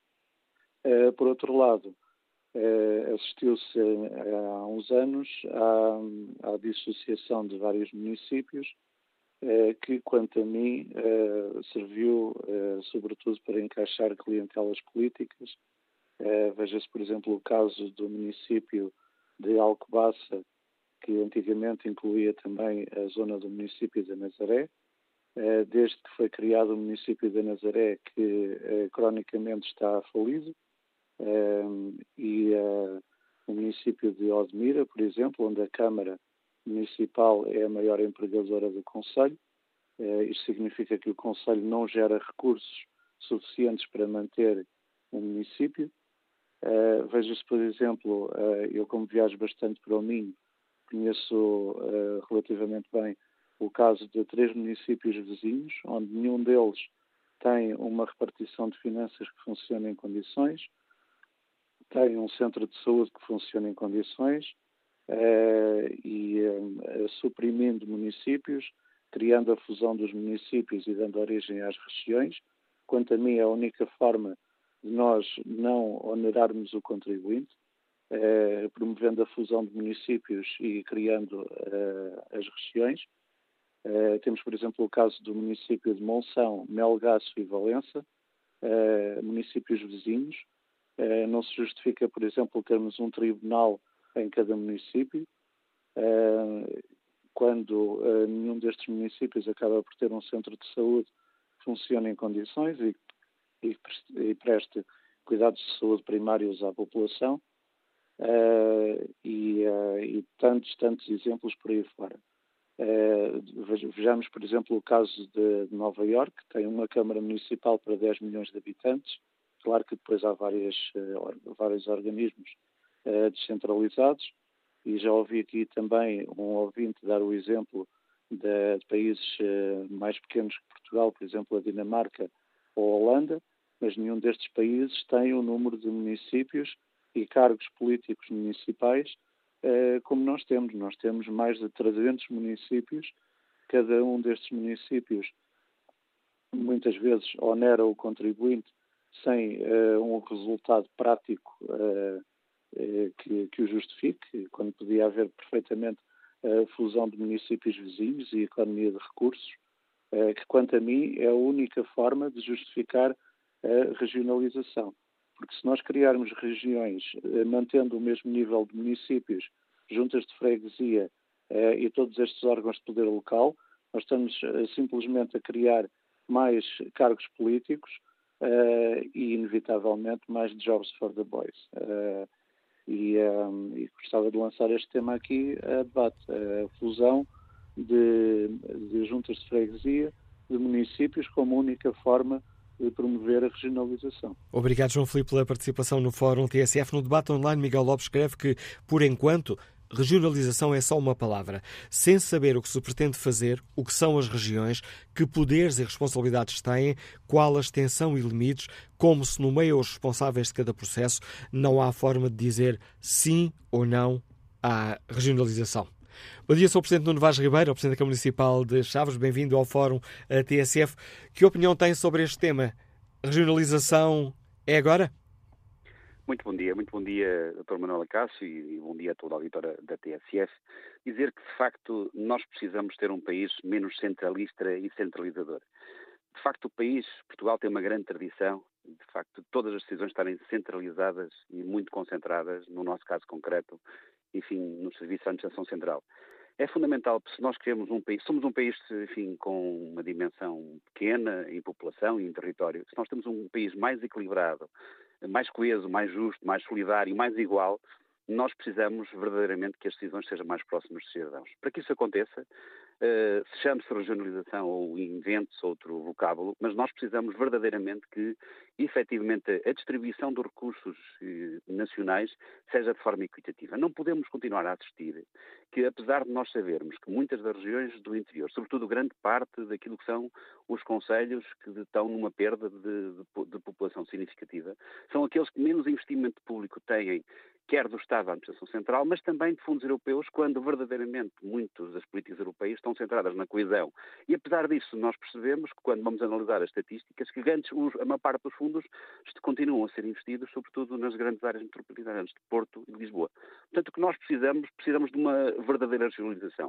Uh, por outro lado, Uh, assistiu-se uh, há uns anos à, à dissociação de vários municípios, uh, que, quanto a mim, uh, serviu uh, sobretudo para encaixar clientelas políticas. Uh, Veja-se, por exemplo, o caso do município de Alcobaça, que antigamente incluía também a zona do município de Nazaré. Uh, desde que foi criado o município de Nazaré, que uh, cronicamente está falido. Um, e uh, o município de Odmira, por exemplo, onde a Câmara Municipal é a maior empregadora do Concelho. Uh, isto significa que o Concelho não gera recursos suficientes para manter o município. Uh, Veja-se, por exemplo, uh, eu como viajo bastante para o Minho, conheço uh, relativamente bem o caso de três municípios vizinhos, onde nenhum deles tem uma repartição de finanças que funcione em condições, tem um centro de saúde que funciona em condições uh, e uh, suprimindo municípios, criando a fusão dos municípios e dando origem às regiões. Quanto a mim, é a única forma de nós não onerarmos o contribuinte, uh, promovendo a fusão de municípios e criando uh, as regiões. Uh, temos, por exemplo, o caso do município de Monção, Melgaço e Valença, uh, municípios vizinhos. Uh, não se justifica, por exemplo, termos um tribunal em cada município, uh, quando uh, nenhum destes municípios acaba por ter um centro de saúde que funcione em condições e, e, e preste cuidados de saúde primários à população, uh, e, uh, e tantos, tantos exemplos por aí fora. Uh, vejamos, por exemplo, o caso de, de Nova Iorque, que tem uma Câmara Municipal para dez milhões de habitantes. Claro que depois há várias, uh, vários organismos uh, descentralizados, e já ouvi aqui também um ouvinte dar o exemplo de, de países uh, mais pequenos que Portugal, por exemplo, a Dinamarca ou a Holanda, mas nenhum destes países tem o número de municípios e cargos políticos municipais uh, como nós temos. Nós temos mais de trezentos municípios, cada um destes municípios muitas vezes onera o contribuinte sem uh, um resultado prático uh, uh, que, que o justifique, quando podia haver perfeitamente a fusão de municípios vizinhos e economia de recursos, uh, que, quanto a mim, é a única forma de justificar a regionalização. Porque se nós criarmos regiões uh, mantendo o mesmo nível de municípios, juntas de freguesia uh, e todos estes órgãos de poder local, nós estamos uh, simplesmente a criar mais cargos políticos, Uh, e, inevitavelmente, mais jobs for the boys. Uh, e, um, e gostava de lançar este tema aqui a debate. A fusão de, de juntas de freguesia, de municípios, como única forma de promover a regionalização. Obrigado, João Filipe, pela participação no Fórum T S F. No debate online, Miguel Lopes escreve que, por enquanto, regionalização é só uma palavra. Sem saber o que se pretende fazer, o que são as regiões, que poderes e responsabilidades têm, qual a extensão e limites, como se nomeiam os responsáveis de cada processo, não há forma de dizer sim ou não à regionalização. Bom dia, sou o Presidente Nuno Vaz Ribeiro, o Presidente da Câmara Municipal de Chaves. Bem-vindo ao Fórum T S F. Que opinião tem sobre este tema? Regionalização é agora? Muito bom dia, muito bom dia, doutor Manuel Acácio, e bom dia a toda a auditora da T S F. Dizer que, de facto, nós precisamos ter um país menos centralista e centralizador. De facto, o país, Portugal, tem uma grande tradição, de facto, de todas as decisões estarem centralizadas e muito concentradas, no nosso caso concreto, enfim, no Serviço de Administração Central. É fundamental, se nós queremos um país, somos um país, enfim, com uma dimensão pequena em população e em território, se nós temos um país mais equilibrado, mais coeso, mais justo, mais solidário, mais igual, nós precisamos verdadeiramente que as decisões sejam mais próximas dos cidadãos. Para que isso aconteça, uh, se chame-se regionalização ou invente-se outro vocábulo, mas nós precisamos verdadeiramente que, efetivamente, a distribuição dos recursos uh, nacionais seja de forma equitativa. Não podemos continuar a assistir que, apesar de nós sabermos que muitas das regiões do interior, sobretudo grande parte daquilo que são os concelhos que estão numa perda de, de, de população significativa, são aqueles que menos investimento público têm, quer do Estado da Administração Central, mas também de fundos europeus, quando verdadeiramente muitas das políticas europeias estão centradas na coesão. E apesar disso, nós percebemos que, quando vamos analisar as estatísticas, que grandes, a maior parte dos fundos continuam a ser investidos, sobretudo nas grandes áreas metropolitanas de Porto e de Lisboa. Portanto, o que nós precisamos, precisamos de uma verdadeira regionalização.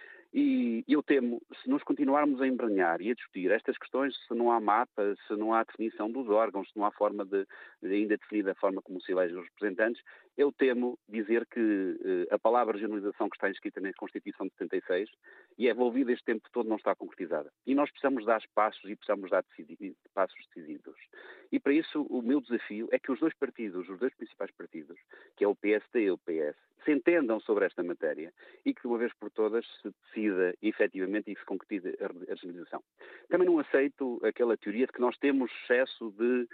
E eu temo, se nós continuarmos a embranhar e a discutir estas questões, se não há mapa, se não há definição dos órgãos, se não há forma de, de ainda definida a forma como se elegem os representantes, eu temo dizer que eh, a palavra regionalização que está inscrita na Constituição de setenta e seis e é envolvida este tempo todo não está concretizada. E nós precisamos dar passos e precisamos dar decidi- passos decisivos. E para isso o meu desafio é que os dois partidos, os dois principais partidos, que é o P S D e o P S, se entendam sobre esta matéria e que de uma vez por todas se decida efetivamente e se concretize a regionalização. Também não aceito aquela teoria de que nós temos excesso de,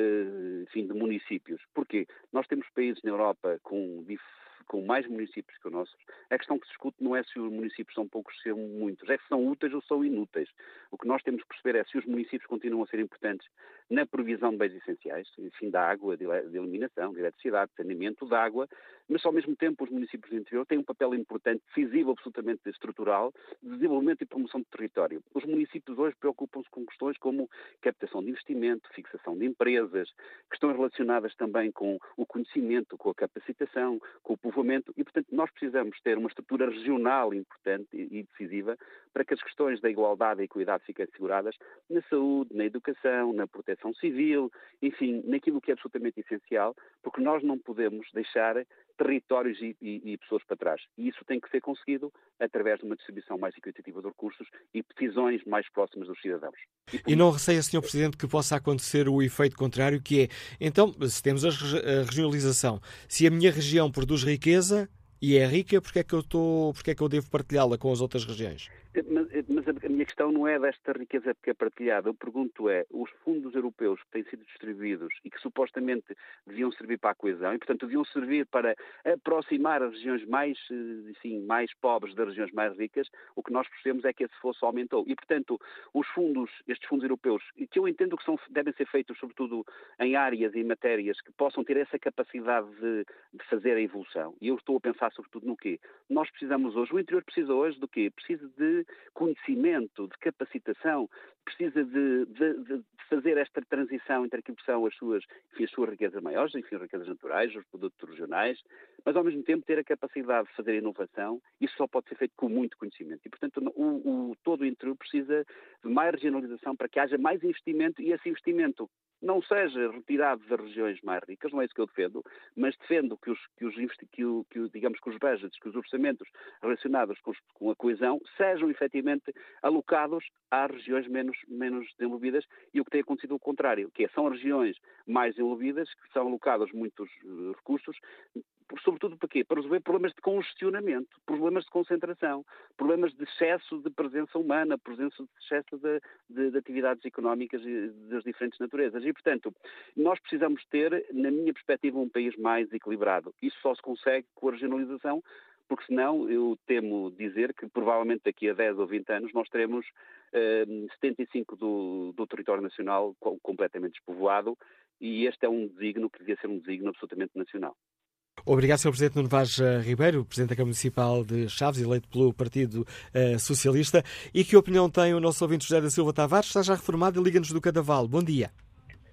enfim, de municípios. Porquê? Nós temos países na Europa com com mais municípios que os nossos. A questão que se discute não é se os municípios são poucos ou são muitos, é se são úteis ou são inúteis. O que nós temos que perceber é se os municípios continuam a ser importantes na provisão de bens essenciais, enfim, da água, de iluminação, de eletricidade, de saneamento, de água, mas ao mesmo tempo os municípios do interior têm um papel importante, decisivo, absolutamente estrutural, de desenvolvimento e promoção do território. Os municípios hoje preocupam-se com questões como captação de investimento, fixação de empresas, questões relacionadas também com o conhecimento, com a capacitação, com o povoamento e, portanto, nós precisamos ter uma estrutura regional importante e decisiva para que as questões da igualdade e equidade fiquem asseguradas na saúde, na educação, na proteção civil, enfim, naquilo que é absolutamente essencial, porque nós não podemos deixar territórios e, e, e pessoas para trás. E isso tem que ser conseguido através de uma distribuição mais equitativa de recursos e decisões mais próximas dos cidadãos. E, e não receia, senhor Presidente, que possa acontecer o efeito contrário, que é, então, se temos a regionalização, se a minha região produz riqueza e é rica, porque é que eu estou, porque é que eu devo partilhá-la com as outras regiões? Mas, mas a minha questão não é desta riqueza que é partilhada. Eu pergunto é, os fundos europeus que têm sido distribuídos e que supostamente deviam servir para a coesão e, portanto, deviam servir para aproximar as regiões mais, enfim, mais pobres das regiões mais ricas, o que nós percebemos é que esse esforço aumentou. E, portanto, os fundos, estes fundos europeus, que eu entendo que são, devem ser feitos, sobretudo, em áreas e em matérias que possam ter essa capacidade de, de fazer a evolução. E eu estou a pensar, sobretudo, no quê? Nós precisamos hoje, o interior precisa hoje do quê? Precisa de conhecimento, de capacitação, precisa de, de, de fazer esta transição entre aquilo que são as suas, enfim, as suas riquezas maiores, enfim, as riquezas naturais, os produtos regionais, mas ao mesmo tempo ter a capacidade de fazer inovação. Isso só pode ser feito com muito conhecimento. E, portanto, o, o, todo o interior precisa de mais regionalização para que haja mais investimento e esse investimento não seja retirado das regiões mais ricas, não é isso que eu defendo, mas defendo que os, que os, que o, que, digamos, que os budgets, que os orçamentos relacionados com, com a coesão sejam efetivamente alocados às regiões menos, menos desenvolvidas e o que tem acontecido é o contrário, que é, são as regiões mais desenvolvidas que são alocados muitos recursos, sobretudo para quê? Para resolver problemas de congestionamento, problemas de concentração, problemas de excesso de presença humana, presença de excesso de, de, de atividades económicas das diferentes naturezas. E, portanto, nós precisamos ter, na minha perspectiva, um país mais equilibrado. Isso só se consegue com a regionalização, porque senão eu temo dizer que provavelmente daqui a dez ou vinte anos nós teremos eh, setenta e cinco por cento do, do território nacional completamente despovoado e este é um desígnio que devia ser um desígnio absolutamente nacional. Obrigado, senhor Presidente Nuno Vaz Ribeiro, Presidente da Câmara Municipal de Chaves, eleito pelo Partido uh, Socialista. E que opinião tem o nosso ouvinte José da Silva Tavares? Está já reformado e liga-nos do Cadaval. Bom dia. Bom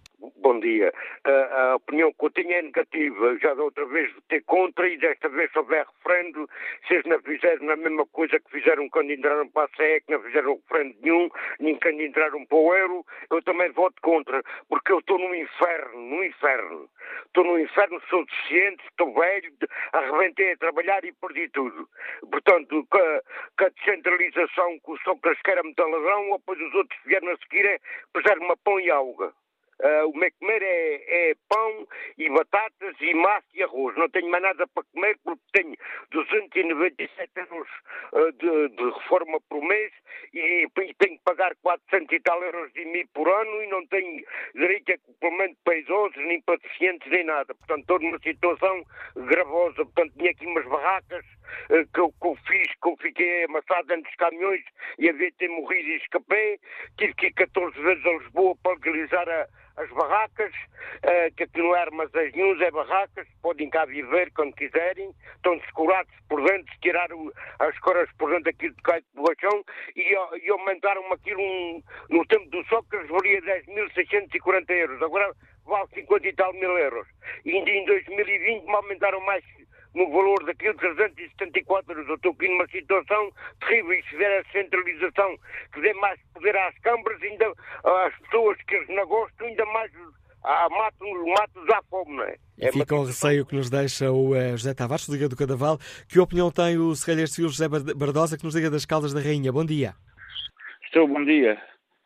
bom dia. Uh, a opinião que eu tenho é negativa. Já da outra vez votei contra e desta vez se houver referendo, se eles não fizeram a mesma coisa que fizeram quando entraram para a C E, que não fizeram referendo nenhum, nem quando entraram para o euro, eu também voto contra, porque eu estou no inferno, no inferno. Estou no inferno, sou deficiente, estou velho, arrebentei a trabalhar e perdi tudo. Portanto, com a, com a descentralização que o Sócrates quer muito ladrão, depois os outros vieram a seguir é puser-me pão e alga. Uh, o meu comer é, é pão e batatas e massa e arroz. Não tenho mais nada para comer porque tenho duzentos e noventa e sete euros uh, de, de reforma por mês e, e tenho que pagar quatrocentos e tal euros de I M I por ano e não tenho direito a complemento para idosos, nem para deficientes, nem nada. Portanto, estou numa situação gravosa. Portanto, tinha aqui umas barracas uh, que, eu, que eu fiz, que eu fiquei amassado dentro dos caminhões e havia de ter morrido e escapei. Tive que ir catorze vezes a Lisboa para legalizar a as barracas, uh, que aqui não é armazéns nenhum, é barracas, podem cá viver quando quiserem, estão descurados por dentro, tiraram as coras por dentro aqui de cai de borrachão e, e aumentaram-me aquilo um, no tempo do Sócrates valia dez mil seiscentos e quarenta euros, agora vale cinquenta e tal mil euros. E em dois mil e vinte me aumentaram mais no valor daquilo, trezentos e setenta e quatro euros. Eu estou aqui numa situação terrível e se der a centralização que dê mais poder às câmaras, ainda às pessoas que eles não gostam, ainda mais ah, matam-nos matam à fome, não é? E é fica o receio que nos deixa o uh, José Tavares, do Liga do Cadaval. Que opinião tem o serralheiro civil José Bardosa, que nos liga das Caldas da Rainha? Bom dia. Estou, bom dia.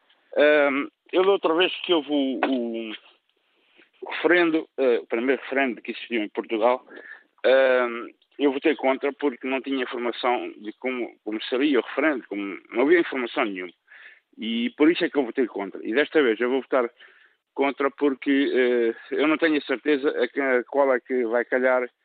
Um, eu da outra vez que houve o, o, o referendo, uh, o primeiro referendo que existiu em Portugal, Uh, eu votei contra porque não tinha informação de como, como seria o referendo, como, não havia informação nenhuma. E por isso é que eu votei contra. E desta vez eu vou votar contra porque uh, eu não tenho a certeza a, que, a qual é que vai calhar, uh,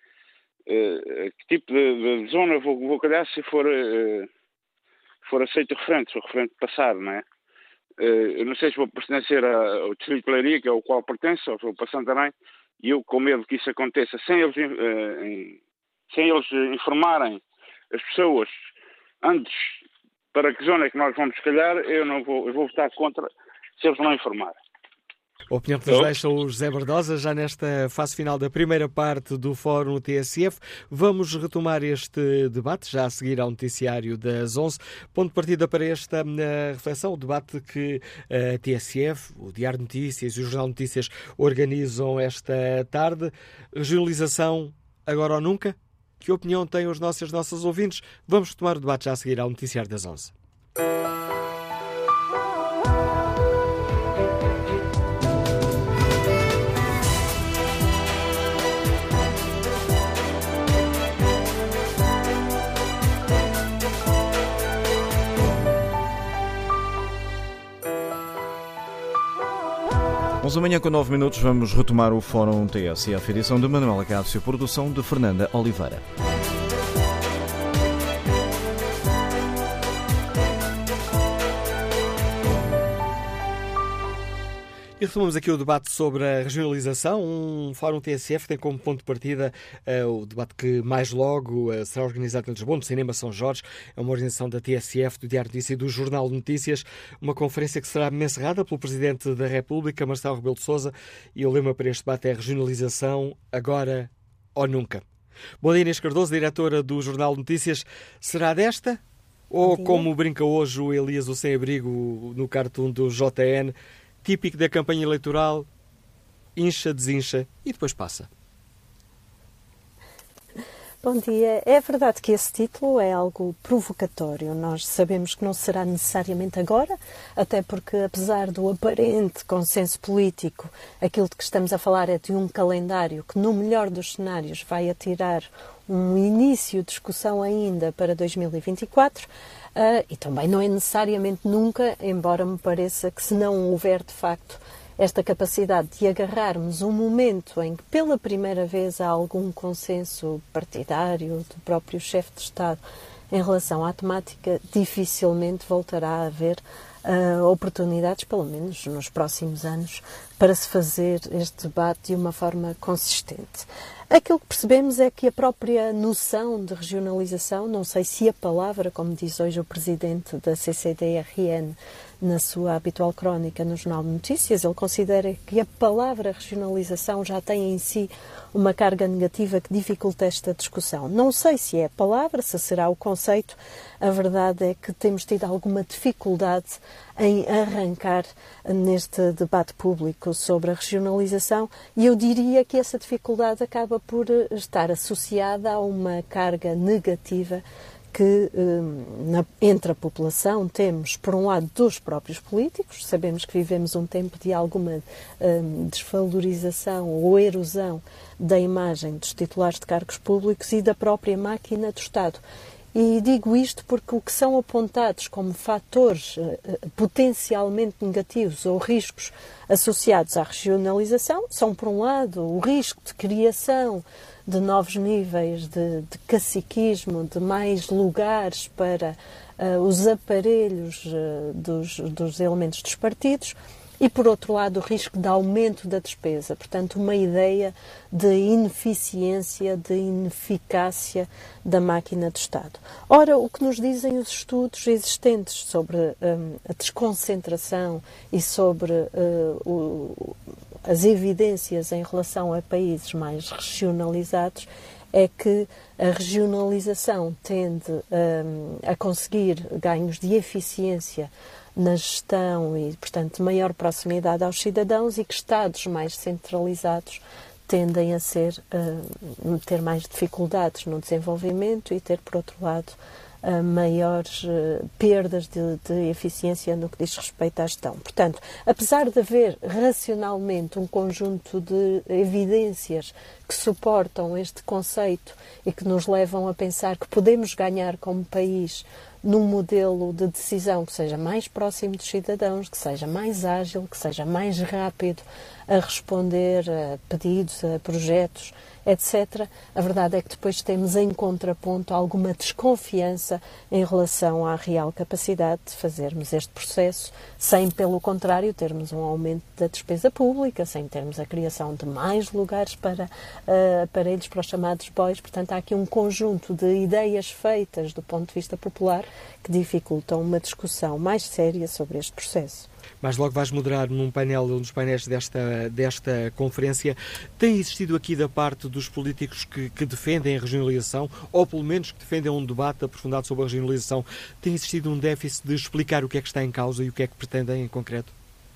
que tipo de, de zona vou, vou calhar se for, uh, for aceito o referendo, se o referendo passar, não é? Uh, eu não sei se vou pertencer ao Distrito de Leiria, que é o qual pertenço, ou vou para Santarém. E eu, com medo que isso aconteça, sem eles, uh, sem eles informarem as pessoas antes para que zona é que nós vamos calhar, eu não vou, eu vou votar contra se eles não informarem. A opinião que nos deixa o José Bardosa, já nesta fase final da primeira parte do Fórum T S F. Vamos retomar este debate, já a seguir ao noticiário das onze. Ponto de partida para esta uh, reflexão, o debate que a uh, T S F, o Diário de Notícias e o Jornal de Notícias organizam esta tarde. Regionalização agora ou nunca? Que opinião têm os nossos e as nossas ouvintes? Vamos retomar o debate já a seguir ao noticiário das onze. onze da manhã com nove minutos, vamos retomar o Fórum T S F, edição de Manuela Cássio, produção de Fernanda Oliveira. E retomamos aqui o debate sobre a regionalização, um Fórum T S F que tem como ponto de partida uh, o debate que mais logo uh, será organizado em Lisboa, no Cinema São Jorge. É uma organização da T S F, do Diário de Notícias e do Jornal de Notícias, uma conferência que será encerrada pelo Presidente da República, Marcelo Rebelo de Sousa, e o lema para este debate é regionalização agora ou nunca. Bom dia, Inês Cardoso, diretora do Jornal de Notícias. Será desta? Ou, como brinca hoje o Elias, o sem-abrigo, no cartoon do J N, típico da campanha eleitoral, incha, desincha e depois passa? Bom dia. É verdade que esse título é algo provocatório. Nós sabemos que não será necessariamente agora, até porque, apesar do aparente consenso político, aquilo de que estamos a falar é de um calendário que, no melhor dos cenários, vai atirar um início de discussão ainda para dois mil e vinte e quatro. Uh, e também não é necessariamente nunca, embora me pareça que se não houver de facto esta capacidade de agarrarmos um momento em que pela primeira vez há algum consenso partidário do próprio chefe de Estado em relação à temática, dificilmente voltará a haver uh, oportunidades, pelo menos nos próximos anos, para se fazer este debate de uma forma consistente. Aquilo que percebemos é que a própria noção de regionalização, não sei se a palavra, como diz hoje o presidente da C C D R N, na sua habitual crónica no Jornal de Notícias, ele considera que a palavra regionalização já tem em si uma carga negativa que dificulta esta discussão. Não sei se é a palavra, se será o conceito. A verdade é que temos tido alguma dificuldade em arrancar neste debate público sobre a regionalização e eu diria que essa dificuldade acaba por estar associada a uma carga negativa que na, entre a população temos, por um lado, dos próprios políticos. Sabemos que vivemos um tempo de alguma um, desvalorização ou erosão da imagem dos titulares de cargos públicos e da própria máquina do Estado. E digo isto porque o que são apontados como fatores uh, potencialmente negativos ou riscos associados à regionalização são, por um lado, o risco de criação de novos níveis de, de caciquismo, de mais lugares para uh, os aparelhos uh, dos, dos elementos dos partidos e, por outro lado, o risco de aumento da despesa. Portanto, uma ideia de ineficiência, de ineficácia da máquina do Estado. Ora, o que nos dizem os estudos existentes sobre um, a desconcentração e sobre uh, o as evidências em relação a países mais regionalizados é que a regionalização tende um, a conseguir ganhos de eficiência na gestão e, portanto, maior proximidade aos cidadãos e que Estados mais centralizados tendem a ser, uh, ter mais dificuldades no desenvolvimento e ter, por outro lado, Uh, maiores uh, perdas de, de eficiência no que diz respeito à gestão. Portanto, apesar de haver racionalmente um conjunto de evidências que suportam este conceito e que nos levam a pensar que podemos ganhar como país num modelo de decisão que seja mais próximo dos cidadãos, que seja mais ágil, que seja mais rápido a responder a pedidos, a projetos, etcétera. A verdade é que depois temos em contraponto alguma desconfiança em relação à real capacidade de fazermos este processo, sem, pelo contrário, termos um aumento da despesa pública, sem termos a criação de mais lugares para uh, aparelhos para os chamados bois. Portanto, há aqui um conjunto de ideias feitas do ponto de vista popular que dificultam uma discussão mais séria sobre este processo. Mas logo vais moderar num painel, um dos painéis desta, desta conferência. Tem existido aqui da parte dos políticos que, que defendem a regionalização, ou pelo menos que defendem um debate aprofundado sobre a regionalização, tem existido um déficit de explicar o que é que está em causa e o que é que pretendem em concreto?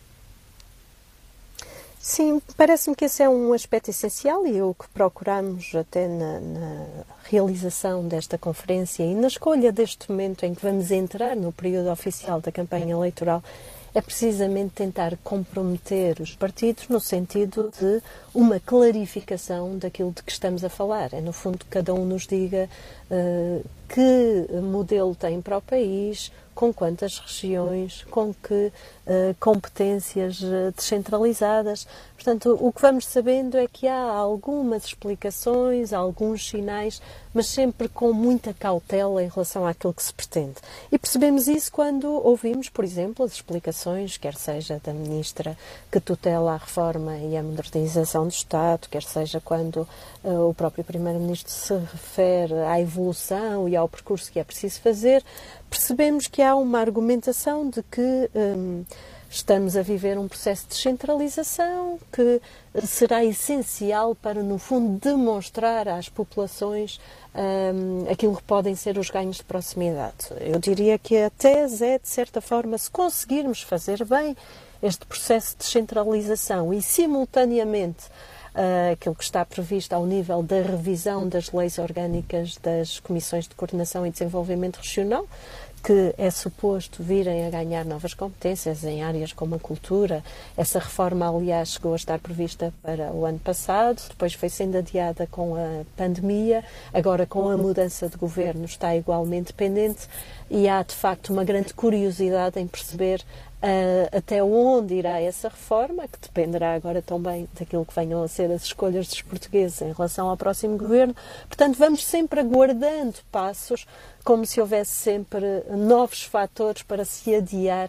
Sim, parece-me que esse é um aspecto essencial e o que procuramos até na, na realização desta conferência e na escolha deste momento em que vamos entrar no período oficial da campanha eleitoral é precisamente tentar comprometer os partidos no sentido de uma clarificação daquilo de que estamos a falar. É, no fundo, que cada um nos diga uh, que modelo tem para o país, com quantas regiões, com que uh, competências uh, descentralizadas. Portanto, o que vamos sabendo é que há algumas explicações, alguns sinais, mas sempre com muita cautela em relação àquilo que se pretende. E percebemos isso quando ouvimos, por exemplo, as explicações, quer seja da Ministra que tutela a reforma e a modernização do Estado, quer seja quando uh, o próprio Primeiro-Ministro se refere à evolução e ao percurso que é preciso fazer. Percebemos que há uma argumentação de que um, estamos a viver um processo de descentralização que será essencial para, no fundo, demonstrar às populações um, aquilo que podem ser os ganhos de proximidade. Eu diria que a tese é, de certa forma, se conseguirmos fazer bem este processo de descentralização e, simultaneamente, Uh, aquilo que está previsto ao nível da revisão das leis orgânicas das Comissões de Coordenação e Desenvolvimento Regional, que é suposto virem a ganhar novas competências em áreas como a cultura. Essa reforma, aliás, chegou a estar prevista para o ano passado, depois foi sendo adiada com a pandemia, agora com a mudança de governo está igualmente pendente e há, de facto, uma grande curiosidade em perceber Uh, até onde irá essa reforma, que dependerá agora também daquilo que venham a ser as escolhas dos portugueses em relação ao próximo governo. Portanto, vamos sempre aguardando passos, como se houvesse sempre novos fatores para se adiar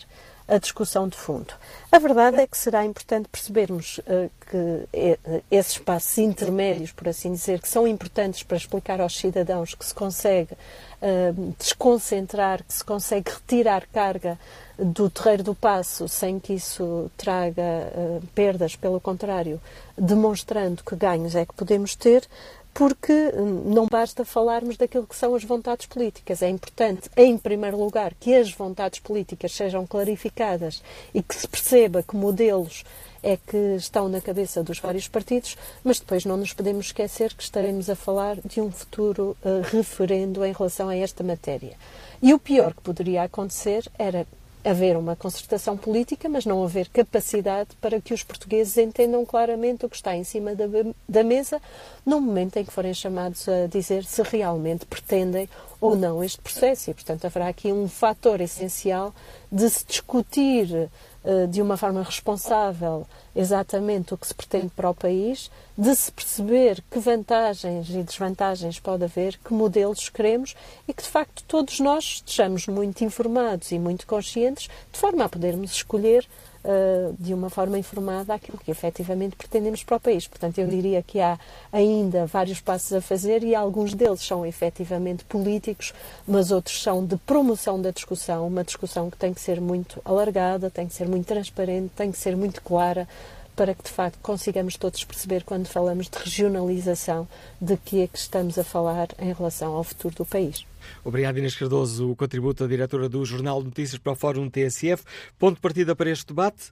a discussão de fundo. A verdade é que será importante percebermos uh, que uh, esses passos intermédios, por assim dizer, que são importantes para explicar aos cidadãos que se consegue uh, desconcentrar, que se consegue retirar carga do terreiro do passo sem que isso traga uh, perdas, pelo contrário, demonstrando que ganhos é que podemos ter, porque não basta falarmos daquilo que são as vontades políticas. É importante, em primeiro lugar, que as vontades políticas sejam clarificadas e que se perceba que modelos é que estão na cabeça dos vários partidos, mas depois não nos podemos esquecer que estaremos a falar de um futuro uh, referendo em relação a esta matéria. E o pior que poderia acontecer era haver uma concertação política, mas não haver capacidade para que os portugueses entendam claramente o que está em cima da, da mesa no momento em que forem chamados a dizer se realmente pretendem ou não este processo. E, portanto, haverá aqui um fator essencial de se discutir uh, de uma forma responsável exatamente o que se pretende para o país, de se perceber que vantagens e desvantagens pode haver, que modelos queremos e que, de facto, todos nós estejamos muito informados e muito conscientes, de forma a podermos escolher uh, de uma forma informada aquilo que efetivamente pretendemos para o país. Portanto, eu diria que há ainda vários passos a fazer e alguns deles são efetivamente políticos, mas outros são de promoção da discussão, uma discussão que tem que ser muito alargada, tem que ser muito transparente, tem que ser muito clara, para que, de facto, consigamos todos perceber, quando falamos de regionalização, de que é que estamos a falar em relação ao futuro do país. Obrigado, Inês Cardoso, o contributo da diretora do Jornal de Notícias para o Fórum T S F. Ponto de partida para este debate,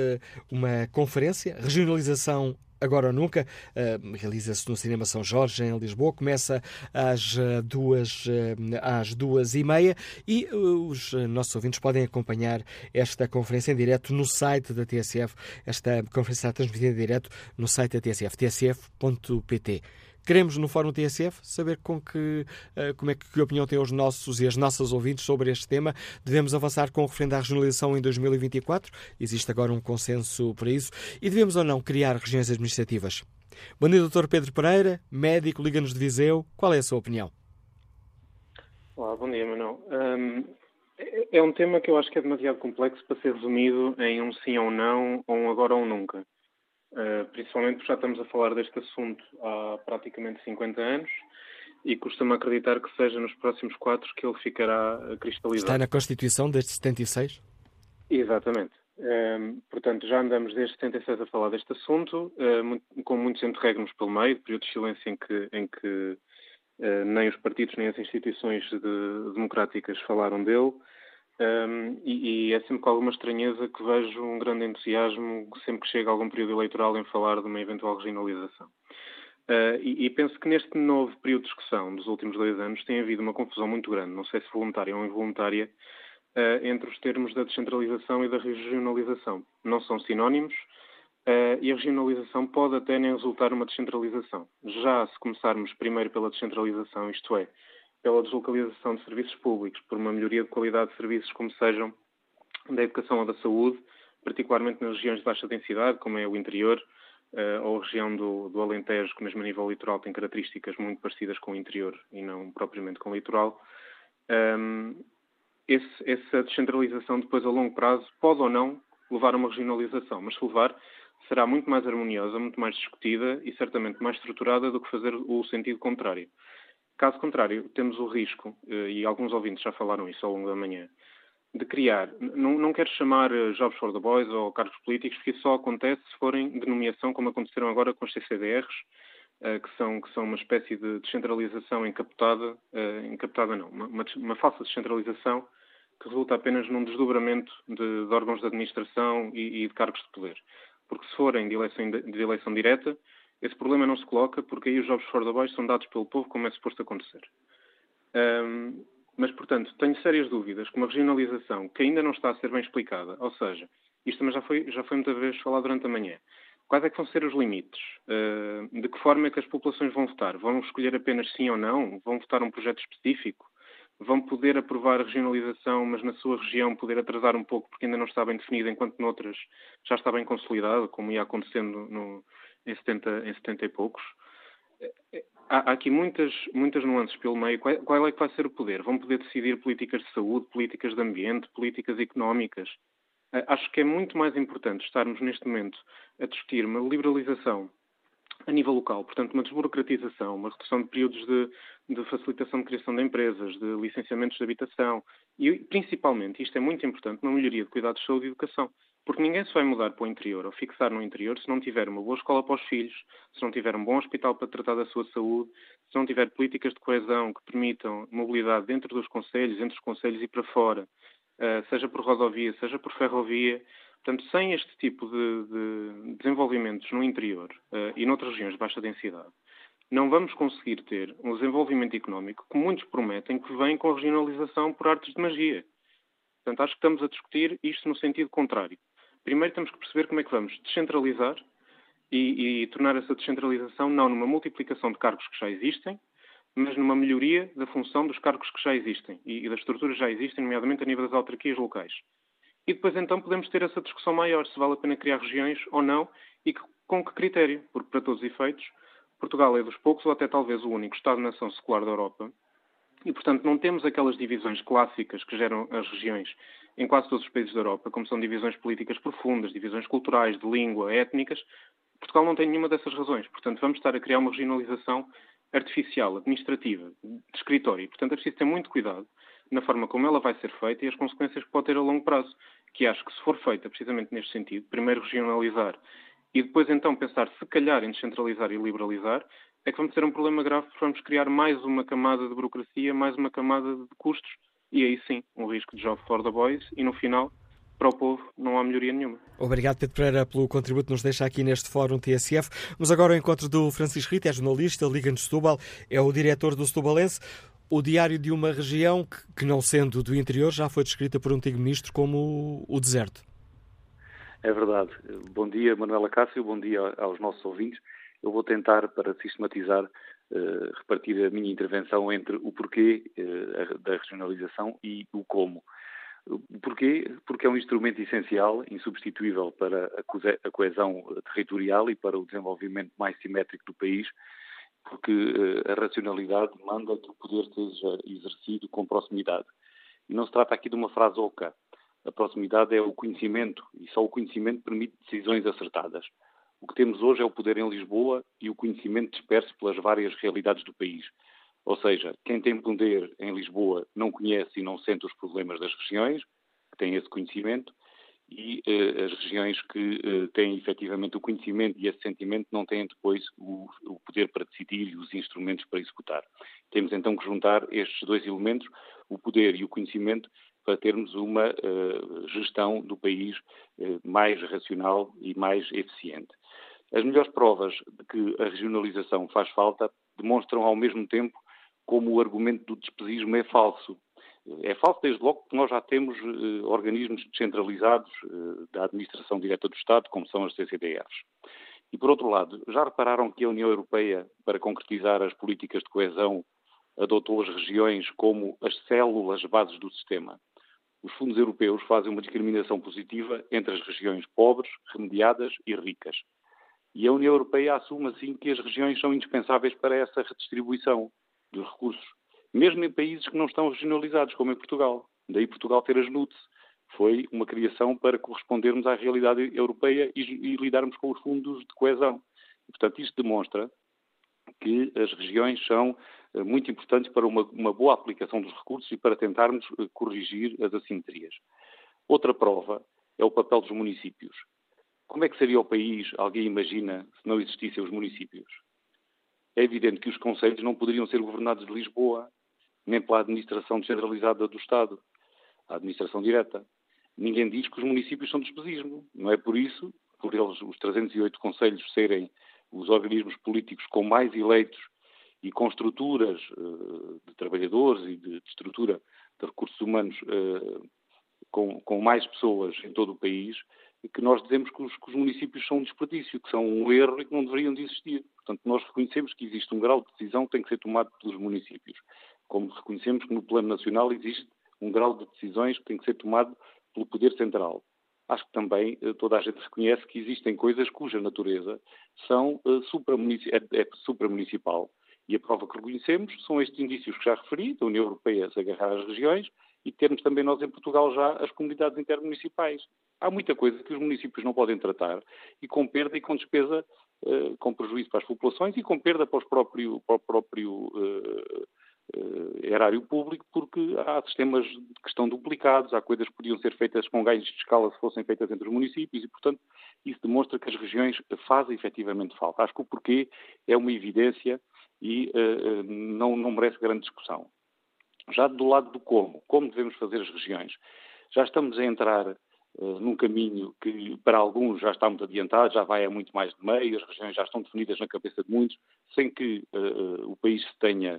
uma conferência, regionalização agora ou nunca, realiza-se no Cinema São Jorge, em Lisboa, começa às duas, às duas e meia e os nossos ouvintes podem acompanhar esta conferência em direto no site da T S F. Esta conferência está transmitida em direto no site da T S F, t s f ponto p t. Queremos, no Fórum T S F, saber com que, como é que, que opinião têm os nossos e as nossas ouvintes sobre este tema. Devemos avançar com o referendo à regionalização em dois mil e vinte e quatro? Existe agora um consenso para isso. E devemos ou não criar regiões administrativas? Bom dia, doutor Pedro Pereira, médico, Liga-nos de Viseu. Qual é a sua opinião? Olá, bom dia, Manuel. Um, é um tema que eu acho que é demasiado complexo para ser resumido em um sim ou não, ou um agora ou um nunca. Uh, principalmente porque já estamos a falar deste assunto há praticamente cinquenta anos e custa-me acreditar que seja nos próximos quatro que ele ficará cristalizado. Está na Constituição desde setenta e seis? Exatamente. Um, portanto, já andamos desde setenta e seis a falar deste assunto, uh, muito, com muitos interregnos pelo meio, período de silêncio em que, em que uh, nem os partidos nem as instituições de, democráticas falaram dele. Um, e, e é sempre com alguma estranheza que vejo um grande entusiasmo sempre que chega algum período eleitoral em falar de uma eventual regionalização. Uh, e, e penso que neste novo período de discussão dos últimos dois anos tem havido uma confusão muito grande, não sei se voluntária ou involuntária, uh, entre os termos da descentralização e da regionalização. Não são sinónimos uh, e a regionalização pode até nem resultar numa descentralização. Já se começarmos primeiro pela descentralização, isto é, pela deslocalização de serviços públicos, por uma melhoria de qualidade de serviços como sejam da educação ou da saúde, particularmente nas regiões de baixa densidade, como é o interior, uh, ou a região do, do Alentejo, que mesmo a nível litoral tem características muito parecidas com o interior e não propriamente com o litoral. Um, esse, essa descentralização depois a longo prazo pode ou não levar a uma regionalização, mas se levar será muito mais harmoniosa, muito mais discutida e certamente mais estruturada do que fazer o sentido contrário. Caso contrário, temos o risco, e alguns ouvintes já falaram isso ao longo da manhã, de criar, não, não quero chamar Jobs for the Boys ou cargos políticos, porque isso só acontece se forem de nomeação, como aconteceram agora com os C C D Rs, que são, que são uma espécie de descentralização encapotada, encapotada não, uma, uma falsa descentralização que resulta apenas num desdobramento de, de órgãos de administração e, e de cargos de poder. Porque se forem de eleição, de eleição direta, esse problema não se coloca, porque aí os Jobs for the Boys são dados pelo povo, como é suposto acontecer. Um, mas, portanto, tenho sérias dúvidas que uma regionalização que ainda não está a ser bem explicada, ou seja, isto também já foi, já foi muitas vezes falado durante a manhã, quais é que vão ser os limites? Uh, de que forma é que as populações vão votar? Vão escolher apenas sim ou não? Vão votar um projeto específico? Vão poder aprovar a regionalização, mas na sua região poder atrasar um pouco porque ainda não está bem definido, enquanto noutras já está bem consolidado, como ia acontecendo no... Em setenta, em setenta e poucos. Há, há aqui muitas, muitas nuances pelo meio. Qual, qual é que vai ser o poder? Vão poder decidir políticas de saúde, políticas de ambiente, políticas económicas. Acho que é muito mais importante estarmos neste momento a discutir uma liberalização a nível local, portanto uma desburocratização, uma redução de períodos de, de facilitação de criação de empresas, de licenciamentos de habitação e principalmente, isto é muito importante, uma melhoria de cuidados de saúde e educação, porque ninguém se vai mudar para o interior ou fixar no interior se não tiver uma boa escola para os filhos, se não tiver um bom hospital para tratar da sua saúde, se não tiver políticas de coesão que permitam mobilidade dentro dos concelhos, entre os concelhos e para fora, seja por rodovia, seja por ferrovia. Portanto, sem este tipo de, de desenvolvimentos no interior uh, e noutras regiões de baixa densidade, não vamos conseguir ter um desenvolvimento económico que muitos prometem que vem com a regionalização por artes de magia. Portanto, acho que estamos a discutir isto no sentido contrário. Primeiro temos que perceber como é que vamos descentralizar e, e tornar essa descentralização não numa multiplicação de cargos que já existem, mas numa melhoria da função dos cargos que já existem e, e das estruturas que já existem, nomeadamente a nível das autarquias locais. E depois então podemos ter essa discussão maior, se vale a pena criar regiões ou não e que, com que critério, porque para todos os efeitos, Portugal é dos poucos ou até talvez o único Estado-nação secular da Europa e, portanto, não temos aquelas divisões clássicas que geram as regiões em quase todos os países da Europa, como são divisões políticas profundas, divisões culturais, de língua, étnicas. Portugal não tem nenhuma dessas razões, portanto vamos estar a criar uma regionalização artificial, administrativa, de escritório e, portanto, é preciso ter muito cuidado na forma como ela vai ser feita e as consequências que pode ter a longo prazo, que acho que se for feita precisamente neste sentido, primeiro regionalizar e depois então pensar se calhar em descentralizar e liberalizar, é que vamos ter um problema grave porque vamos criar mais uma camada de burocracia, mais uma camada de custos e aí sim, um risco de job for the boys e no final, para o povo, não há melhoria nenhuma. Obrigado, Pedro Pereira, pelo contributo que nos deixa aqui neste Fórum T S F. Vamos agora ao encontro do Francisco Rita, é jornalista, Liga-nos Setúbal, é o diretor do Setubalense. O diário de uma região que, que, não sendo do interior, já foi descrita por um antigo ministro como o, o deserto. É verdade. Bom dia, Manuela Cássio, bom dia aos nossos ouvintes. Eu vou tentar, para sistematizar, uh, repartir a minha intervenção entre o porquê uh, da regionalização e o como. O porquê? Porque é um instrumento essencial, insubstituível para a coesão territorial e para o desenvolvimento mais simétrico do país, porque uh, a racionalidade demanda que o poder seja exercido com proximidade. E não se trata aqui de uma frase oca. A proximidade é o conhecimento, e só o conhecimento permite decisões acertadas. O que temos hoje é o poder em Lisboa e o conhecimento disperso pelas várias realidades do país. Ou seja, quem tem poder em Lisboa não conhece e não sente os problemas das regiões, que têm esse conhecimento, e uh, as regiões que uh, têm efetivamente o conhecimento e esse sentimento não têm depois o, o poder para decidir e os instrumentos para executar. Temos então que juntar estes dois elementos, o poder e o conhecimento, para termos uma uh, gestão do país uh, mais racional e mais eficiente. As melhores provas de que a regionalização faz falta demonstram ao mesmo tempo como o argumento do despesismo é falso. É falso desde logo porque nós já temos uh, organismos descentralizados uh, da administração direta do Estado, como são as C C D Rs. E, por outro lado, já repararam que a União Europeia, para concretizar as políticas de coesão, adotou as regiões como as células bases do sistema? Os fundos europeus fazem uma discriminação positiva entre as regiões pobres, remediadas e ricas. E a União Europeia assume assim que as regiões são indispensáveis para essa redistribuição dos recursos, mesmo em países que não estão regionalizados, como em Portugal. Daí Portugal ter as N U T S. Foi uma criação para correspondermos à realidade europeia e, e lidarmos com os fundos de coesão. E, portanto, isto demonstra que as regiões são uh, muito importantes para uma, uma boa aplicação dos recursos e para tentarmos uh, corrigir as assimetrias. Outra prova é o papel dos municípios. Como é que seria o país, alguém imagina, se não existissem os municípios? É evidente que os concelhos não poderiam ser governados de Lisboa, nem pela administração descentralizada do Estado, a administração direta. Ninguém diz que os municípios são despesismo. Não é por isso, por eles, os trezentos e oito concelhos serem os organismos políticos com mais eleitos e com estruturas uh, de trabalhadores e de, de estrutura de recursos humanos uh, com, com mais pessoas em todo o país, que nós dizemos que os, que os municípios são um desperdício, que são um erro e que não deveriam de existir. Portanto, nós reconhecemos que existe um grau de decisão que tem que ser tomado pelos municípios. Como reconhecemos que no plano nacional existe um grau de decisões que tem que ser tomado pelo Poder Central. Acho que também toda a gente reconhece que existem coisas cuja natureza são, uh, supramunici- é, é supramunicipal. E a prova que reconhecemos são estes indícios que já referi, da União Europeia se agarrar às regiões, e termos também nós em Portugal já as comunidades intermunicipais. Há muita coisa que os municípios não podem tratar e com perda e com despesa, uh, com prejuízo para as populações e com perda para, os próprio, para o próprio uh, uh, erário público, porque há sistemas que estão duplicados, há coisas que podiam ser feitas com ganhos de escala se fossem feitas entre os municípios e, portanto, isso demonstra que as regiões fazem efetivamente falta. Acho que o porquê é uma evidência e uh, não, não merece grande discussão. Já do lado do como, como devemos fazer as regiões, já estamos a entrar uh, num caminho que para alguns já está muito adiantado, já vai a muito mais de meio, as regiões já estão definidas na cabeça de muitos, sem que uh, o país se tenha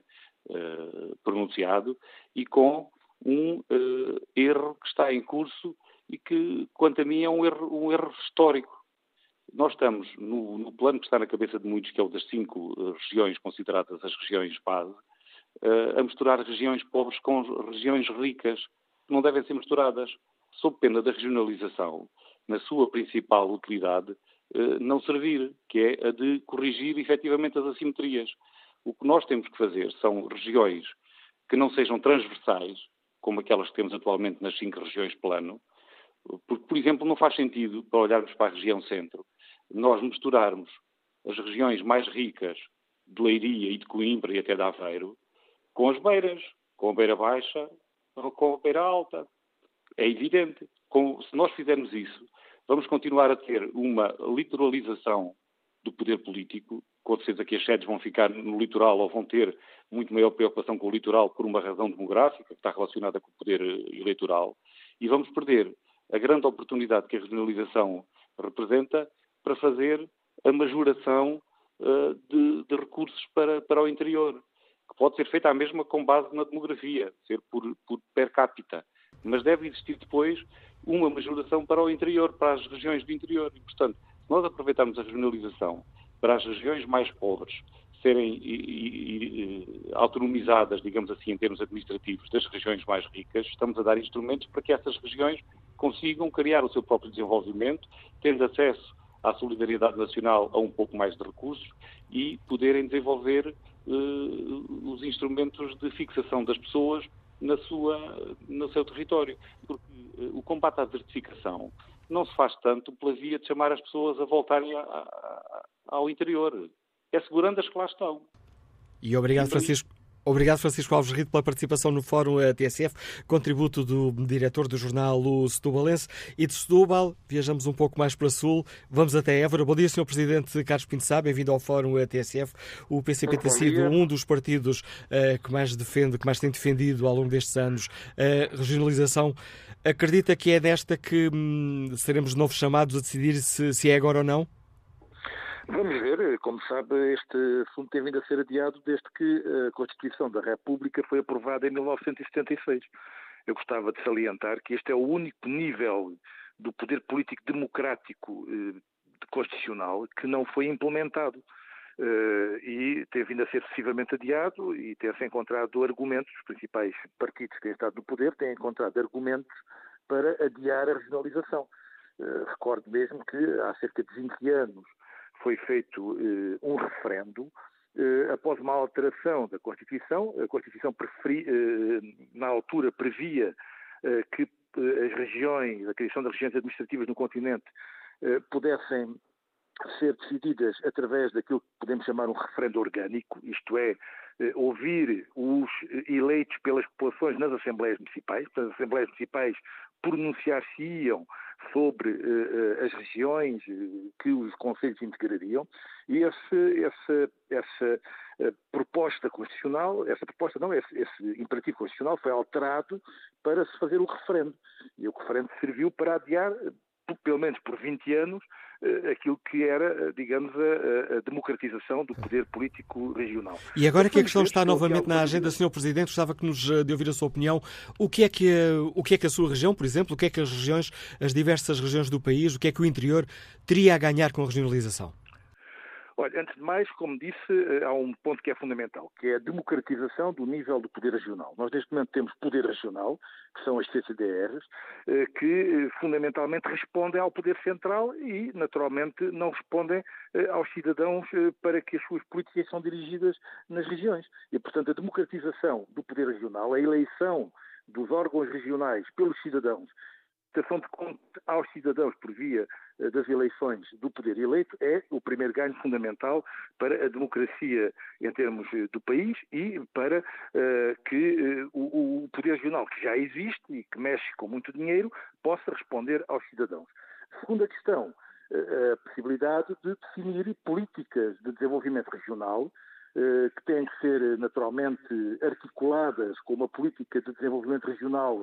uh, pronunciado e com um uh, erro que está em curso e que, quanto a mim, é um erro, um erro histórico. Nós estamos no, no plano que está na cabeça de muitos, que é o das cinco uh, regiões consideradas as regiões base, uh, a misturar regiões pobres com regiões ricas, que não devem ser misturadas, sob pena da regionalização, na sua principal utilidade, uh, não servir, que é a de corrigir efetivamente as assimetrias. O que nós temos que fazer são regiões que não sejam transversais, como aquelas que temos atualmente nas cinco regiões plano, porque, por exemplo, não faz sentido, para olharmos para a região centro, nós misturarmos as regiões mais ricas de Leiria e de Coimbra e até de Aveiro com as beiras, com a beira baixa ou com a beira alta. É evidente. Com, se nós fizermos isso, vamos continuar a ter uma litoralização do poder político, com certeza que as sedes vão ficar no litoral ou vão ter muito maior preocupação com o litoral por uma razão demográfica que está relacionada com o poder eleitoral, e vamos perder a grande oportunidade que a regionalização representa para fazer a majoração uh, de, de recursos para, para o interior, que pode ser feita a mesma com base na demografia, ser por, por per capita, mas deve existir depois uma majoração para o interior, para as regiões do interior. E, portanto, se nós aproveitarmos a regionalização para as regiões mais pobres serem e, e, e, autonomizadas, digamos assim, em termos administrativos, das regiões mais ricas, estamos a dar instrumentos para que essas regiões consigam criar o seu próprio desenvolvimento, tendo acesso à solidariedade nacional a um pouco mais de recursos e poderem desenvolver uh, os instrumentos de fixação das pessoas na sua, no seu território. Porque uh, o combate à desertificação não se faz tanto pela via de chamar as pessoas a voltarem a, a, ao interior. É segurando-as que lá estão. E obrigado, Francisco. Obrigado, Francisco Alves Rito, pela participação no Fórum T S F, contributo do diretor do jornal O Setubalense. E de Setúbal, viajamos um pouco mais para sul, vamos até Évora. Bom dia, senhor Presidente Carlos Pinto Sá, bem-vindo ao Fórum T S F. O P C P tem sido um dos partidos uh, que mais defende, que mais tem defendido ao longo destes anos a regionalização. Acredita que é desta que hum, seremos de novo chamados a decidir se, se é agora ou não? Vamos ver, como sabe, este assunto tem vindo a ser adiado desde que a Constituição da República foi aprovada em mil novecentos e setenta e seis. Eu gostava de salientar que este é o único nível do poder político democrático eh, constitucional que não foi implementado. Uh, e tem vindo a ser sucessivamente adiado e tem-se encontrado argumentos, os principais partidos que têm estado no poder têm encontrado argumentos para adiar a regionalização. Uh, recordo mesmo que há cerca de vinte anos foi feito uh, um referendo uh, após uma alteração da Constituição. A Constituição preferi, uh, na altura previa uh, que uh, as regiões, a criação das regiões administrativas no continente uh, pudessem ser decididas através daquilo que podemos chamar um referendo orgânico, isto é, eh, ouvir os eleitos pelas populações nas Assembleias Municipais. Portanto, as Assembleias Municipais pronunciar-se-iam sobre eh, as regiões eh, que os concelhos integrariam, e esse, essa, essa eh, proposta constitucional, essa proposta não, esse, esse imperativo constitucional foi alterado para se fazer o referendo. E o referendo serviu para adiar, pelo menos por vinte anos, aquilo que era, digamos, a, a democratização do poder político regional. E agora que a questão está novamente na agenda, senhor Presidente, gostava que nos de ouvir a sua opinião. O que é que o que é que a sua região, por exemplo, o que é que as regiões, as diversas regiões do país, o que é que o interior teria a ganhar com a regionalização? Olha, antes de mais, como disse, há um ponto que é fundamental, que é a democratização do nível do poder regional. Nós, neste momento, temos poder regional, que são as C C D Rs, que fundamentalmente respondem ao poder central e, naturalmente, não respondem aos cidadãos para que as suas políticas são dirigidas nas regiões. E, portanto, a democratização do poder regional, a eleição dos órgãos regionais pelos cidadãos, prestação de conta aos cidadãos por via das eleições do poder eleito é o primeiro ganho fundamental para a democracia em termos do país e para uh, que uh, o, o poder regional, que já existe e que mexe com muito dinheiro, possa responder aos cidadãos. Segunda questão, uh, a possibilidade de definir políticas de desenvolvimento regional uh, que têm que ser naturalmente articuladas com uma política de desenvolvimento regional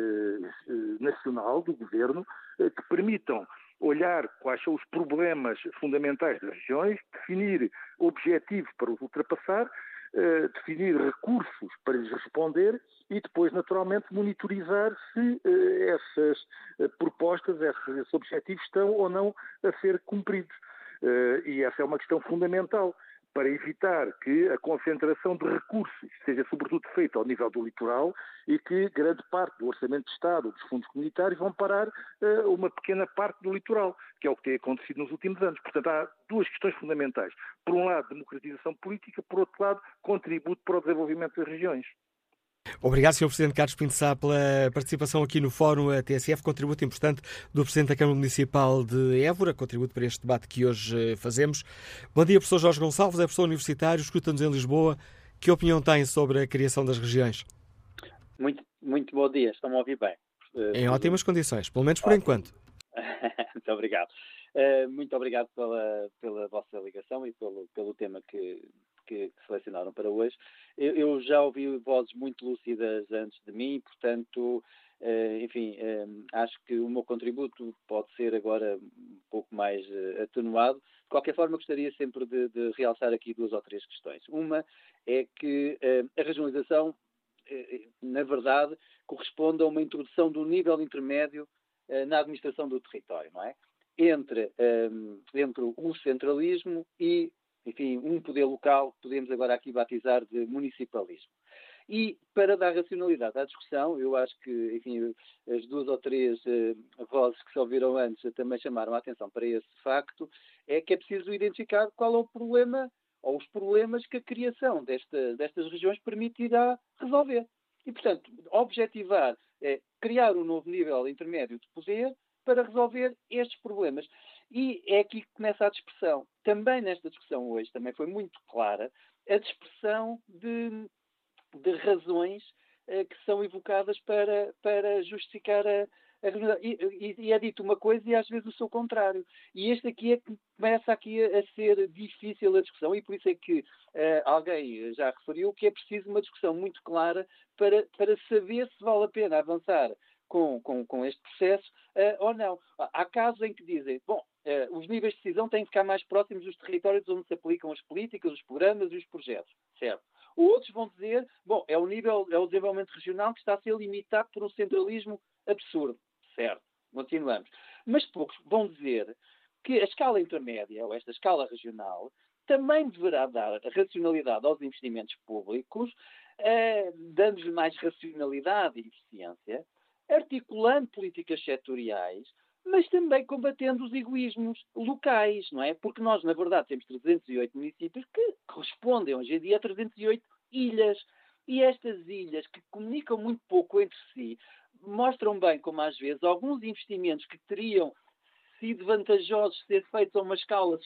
uh, nacional do governo uh, que permitam olhar quais são os problemas fundamentais das regiões, definir objetivos para os ultrapassar, eh, definir recursos para lhes responder e depois, naturalmente, monitorizar se eh, essas eh, propostas, esses, esses objetivos estão ou não a ser cumpridos. Eh, e essa é uma questão fundamental para evitar que a concentração de recursos seja sobretudo feita ao nível do litoral e que grande parte do orçamento de Estado, dos fundos comunitários, vão parar uh, uma pequena parte do litoral, que é o que tem acontecido nos últimos anos. Portanto, há duas questões fundamentais. Por um lado, democratização política, por outro lado, contributo para o desenvolvimento das regiões. Obrigado, senhor Presidente Carlos Pinto Sá, pela participação aqui no Fórum A T S F, contributo importante do Presidente da Câmara Municipal de Évora, contributo para este debate que hoje fazemos. Bom dia, professor Jorge Gonçalves, é professor universitário, escuta-nos em Lisboa. Que opinião tem sobre a criação das regiões? Muito, muito bom dia, estão-me a ouvir bem. Em ótimas condições, pelo menos por Ótimo. enquanto. Muito obrigado. Uh, muito obrigado pela, pela vossa ligação e pelo, pelo tema que, que selecionaram para hoje. Eu, eu já ouvi vozes muito lúcidas antes de mim, portanto, uh, enfim, uh, acho que o meu contributo pode ser agora um pouco mais uh, atenuado. De qualquer forma, gostaria sempre de, de realçar aqui duas ou três questões. Uma é que uh, a regionalização, uh, na verdade, corresponde a uma introdução do nível intermédio uh, na administração do território, não é? Entre, um, entre o centralismo e, enfim, um poder local que podemos agora aqui batizar de municipalismo. E, para dar racionalidade à discussão, eu acho que, enfim, as duas ou três uh, vozes que se ouviram antes também chamaram a atenção para esse facto, é que é preciso identificar qual é o problema, ou os problemas que a criação desta, destas regiões permitirá resolver. E, portanto, objetivar é criar um novo nível intermédio de poder para resolver estes problemas. E é aqui que começa a dispersão. Também nesta discussão hoje, também foi muito clara, a dispersão de, de razões eh, que são evocadas para, para justificar a, a realidade. E, e, e é dito uma coisa e às vezes o seu contrário. E este aqui é que começa aqui a, a ser difícil a discussão e por isso é que eh, alguém já referiu que é preciso uma discussão muito clara para, para saber se vale a pena avançar Com, com, com este processo uh, ou não. Há casos em que dizem, bom, uh, os níveis de decisão têm que ficar mais próximos dos territórios onde se aplicam as políticas, os programas e os projetos, certo? Outros vão dizer, bom, é o nível, é o desenvolvimento regional que está a ser limitado por um centralismo absurdo, certo? Continuamos. Mas poucos vão dizer que a escala intermédia, ou esta escala regional, também deverá dar racionalidade aos investimentos públicos, uh, dando-lhes mais racionalidade e eficiência, articulando políticas setoriais, mas também combatendo os egoísmos locais, não é? Porque nós, na verdade, temos trezentos e oito municípios que correspondem hoje em dia a trezentas e oito ilhas. E estas ilhas, que comunicam muito pouco entre si, mostram bem como, às vezes, alguns investimentos que teriam sido vantajosos ser feitos a uma escala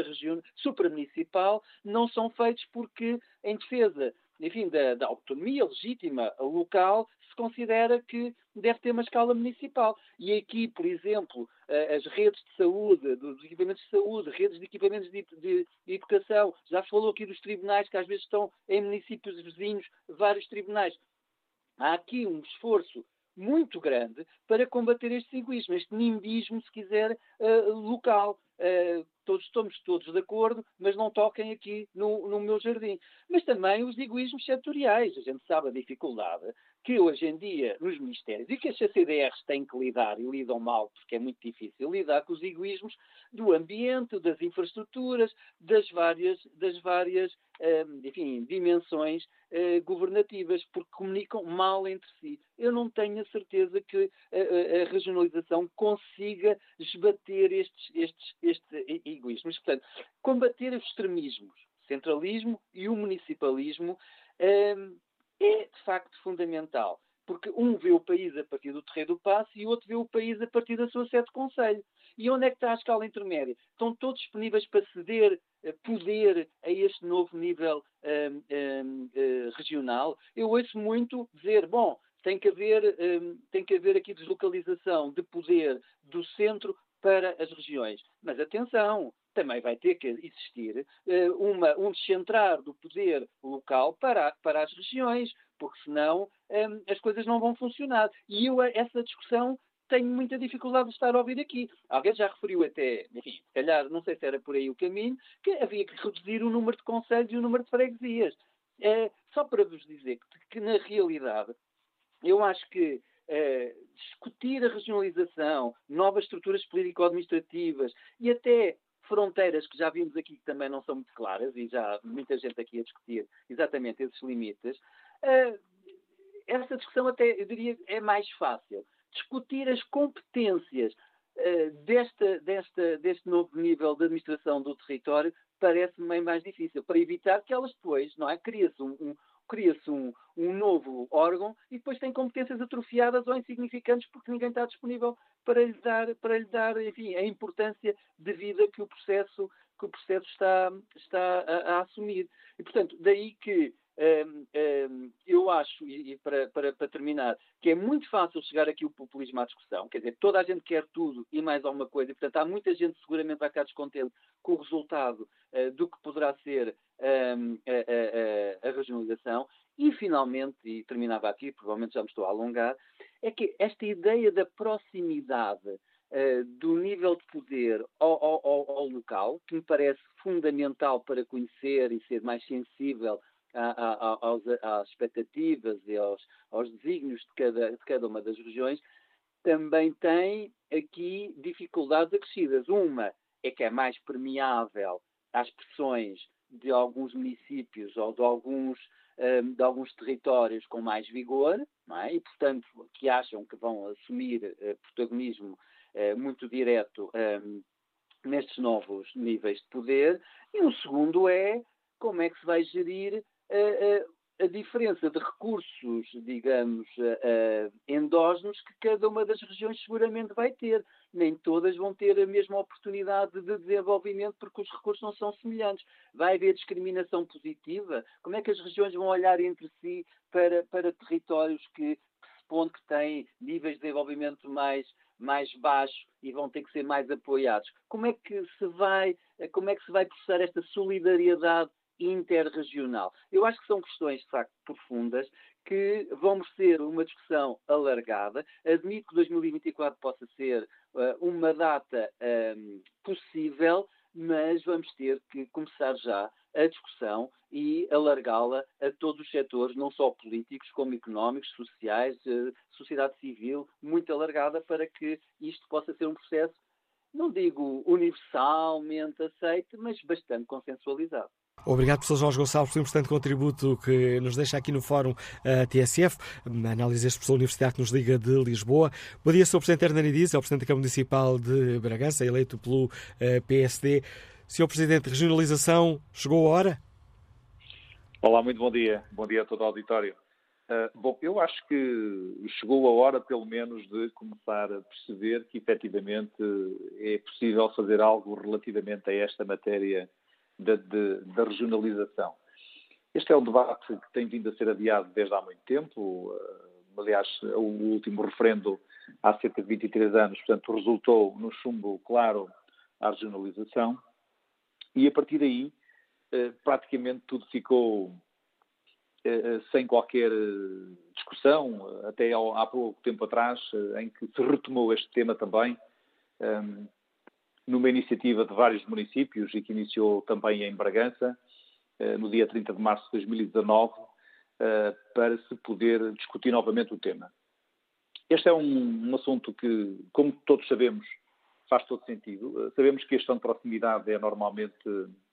supramunicipal não são feitos porque, em defesa, enfim, da, da autonomia legítima local, se considera que deve ter uma escala municipal. E aqui, por exemplo, as redes de saúde, dos equipamentos de saúde, redes de equipamentos de, de, de educação, já se falou aqui dos tribunais, que às vezes estão em municípios vizinhos, vários tribunais. Há aqui um esforço muito grande para combater este egoísmo, este nimbismo, se quiser, uh, local. Uh, todos estamos todos de acordo, mas não toquem aqui no, no meu jardim. Mas também os egoísmos setoriais. A gente sabe a dificuldade que hoje em dia nos ministérios e que as C C D Rs têm que lidar e lidam mal, porque é muito difícil lidar com os egoísmos do ambiente, das infraestruturas, das várias, das várias uh, enfim, dimensões uh, governativas, porque comunicam mal entre si. Eu não tenho a certeza que a, a regionalização consiga esbater estes, estes, estes egoísmos. Portanto, combater os extremismos, o centralismo e o municipalismo, um, é de facto fundamental. porque um vê o país a partir do Terreiro do Paço e o outro vê o país a partir da sua sede de concelho. E onde é que está a escala intermédia? Estão todos disponíveis para ceder poder a este novo nível um, um, uh, regional? Eu ouço muito dizer, bom, tem que haver, um, tem que haver aqui deslocalização de poder do centro para as regiões. Mas atenção, também vai ter que existir uh, uma, um descentrar do poder local para, para as regiões, porque senão um, as coisas não vão funcionar. E eu, essa discussão, tenho muita dificuldade de estar a ouvir aqui. Alguém já referiu até, enfim, se calhar, não sei se era por aí o caminho, que havia que reduzir o número de concelhos e o número de freguesias. É, só para vos dizer que, que, na realidade, eu acho que é, discutir a regionalização, novas estruturas político-administrativas e até fronteiras que já vimos aqui que também não são muito claras, e já muita gente aqui a discutir exatamente esses limites, é, essa discussão até, eu diria, é mais fácil. Discutir as competências uh, desta, desta, deste novo nível de administração do território parece-me bem mais difícil, para evitar que elas depois, não é? Cria-se um, um, cria-se um, um novo órgão e depois tem competências atrofiadas ou insignificantes porque ninguém está disponível para lhe dar, para lhe dar enfim, a importância de vida que o processo, que o processo está, está a, a assumir. E, portanto, daí que Um, um, eu acho, e, e para, para, para terminar, que é muito fácil chegar aqui o populismo à discussão. Quer dizer, toda a gente quer tudo e mais alguma coisa. E, portanto, há muita gente seguramente vai ficar descontente com o resultado uh, do que poderá ser um, a, a, a, a regionalização. E, finalmente, e terminava aqui, provavelmente já me estou a alongar, é que esta ideia da proximidade uh, do nível de poder ao, ao, ao local, que me parece fundamental para conhecer e ser mais sensível Às, às expectativas e aos, aos desígnios de cada, de cada uma das regiões, também tem aqui dificuldades acrescidas. Uma é que é mais permeável às pressões de alguns municípios ou de alguns, um, de alguns territórios com mais vigor, não é? E, portanto, que acham que vão assumir uh, protagonismo uh, muito direto um, nestes novos níveis de poder. E o segundo é como é que se vai gerir A, a, a diferença de recursos, digamos, uh, endógenos que cada uma das regiões seguramente vai ter. Nem todas vão ter a mesma oportunidade de desenvolvimento porque os recursos não são semelhantes. Vai haver discriminação positiva? Como é que as regiões vão olhar entre si para, para territórios que, pressupondo que têm níveis de desenvolvimento mais, mais baixos e vão ter que ser mais apoiados? Como é que se vai, como é que se vai processar esta solidariedade interregional? Eu acho que são questões, de facto, profundas, que vão merecer uma discussão alargada. Admito que dois mil e vinte e quatro possa ser uh, uma data um, possível, mas vamos ter que começar já a discussão e alargá-la a todos os setores, não só políticos, como económicos, sociais, uh, sociedade civil, muito alargada, para que isto possa ser um processo, não digo universalmente aceite, mas bastante consensualizado. Obrigado, professor Jorge Gonçalves, pelo importante contributo que nos deixa aqui no Fórum uh, T S F, uma análise deste professor universitário que nos liga de Lisboa. Bom dia, senhor Presidente Hernani Dias, é o Presidente da Câmara Municipal de Bragança, eleito pelo uh, P S D. senhor Presidente, regionalização, chegou a hora? Olá, muito bom dia. Bom dia a todo o auditório. Uh, bom, eu acho que chegou a hora, pelo menos, de começar a perceber que, efetivamente, é possível fazer algo relativamente a esta matéria Da, de, da regionalização. Este é um debate que tem vindo a ser adiado desde há muito tempo. Uh, aliás, o último referendo, há cerca de vinte e três anos, portanto, resultou no chumbo claro à regionalização. E, a partir daí, uh, praticamente tudo ficou uh, sem qualquer discussão, até ao, há pouco tempo atrás, uh, em que se retomou este tema também, um, numa iniciativa de vários municípios e que iniciou também em Bragança, no dia trinta de março de dois mil e dezanove, para se poder discutir novamente o tema. Este é um, um assunto que, como todos sabemos, faz todo sentido. Sabemos que a gestão de proximidade é normalmente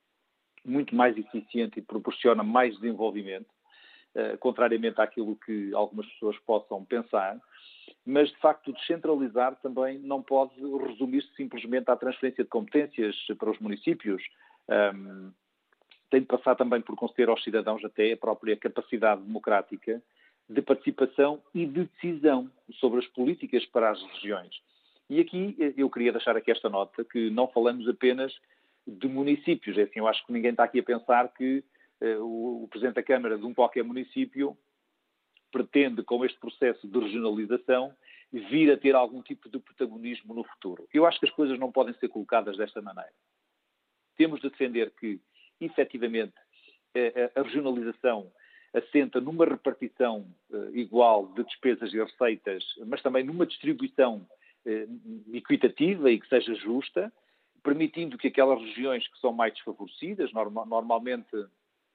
muito mais eficiente e proporciona mais desenvolvimento, contrariamente àquilo que algumas pessoas possam pensar. Mas, de facto, descentralizar também não pode resumir-se simplesmente à transferência de competências para os municípios. Um, tem de passar também por conceder aos cidadãos até a própria capacidade democrática de participação e de decisão sobre as políticas para as regiões. E aqui eu queria deixar aqui esta nota, que não falamos apenas de municípios. É assim, eu acho que ninguém está aqui a pensar que uh, o, o Presidente da Câmara de um qualquer município pretende, com este processo de regionalização, vir a ter algum tipo de protagonismo no futuro. Eu acho que as coisas não podem ser colocadas desta maneira. Temos de defender que, efetivamente, a, a regionalização assenta numa repartição uh, igual de despesas e receitas, mas também numa distribuição uh, equitativa e que seja justa, permitindo que aquelas regiões que são mais desfavorecidas, norma, normalmente uh,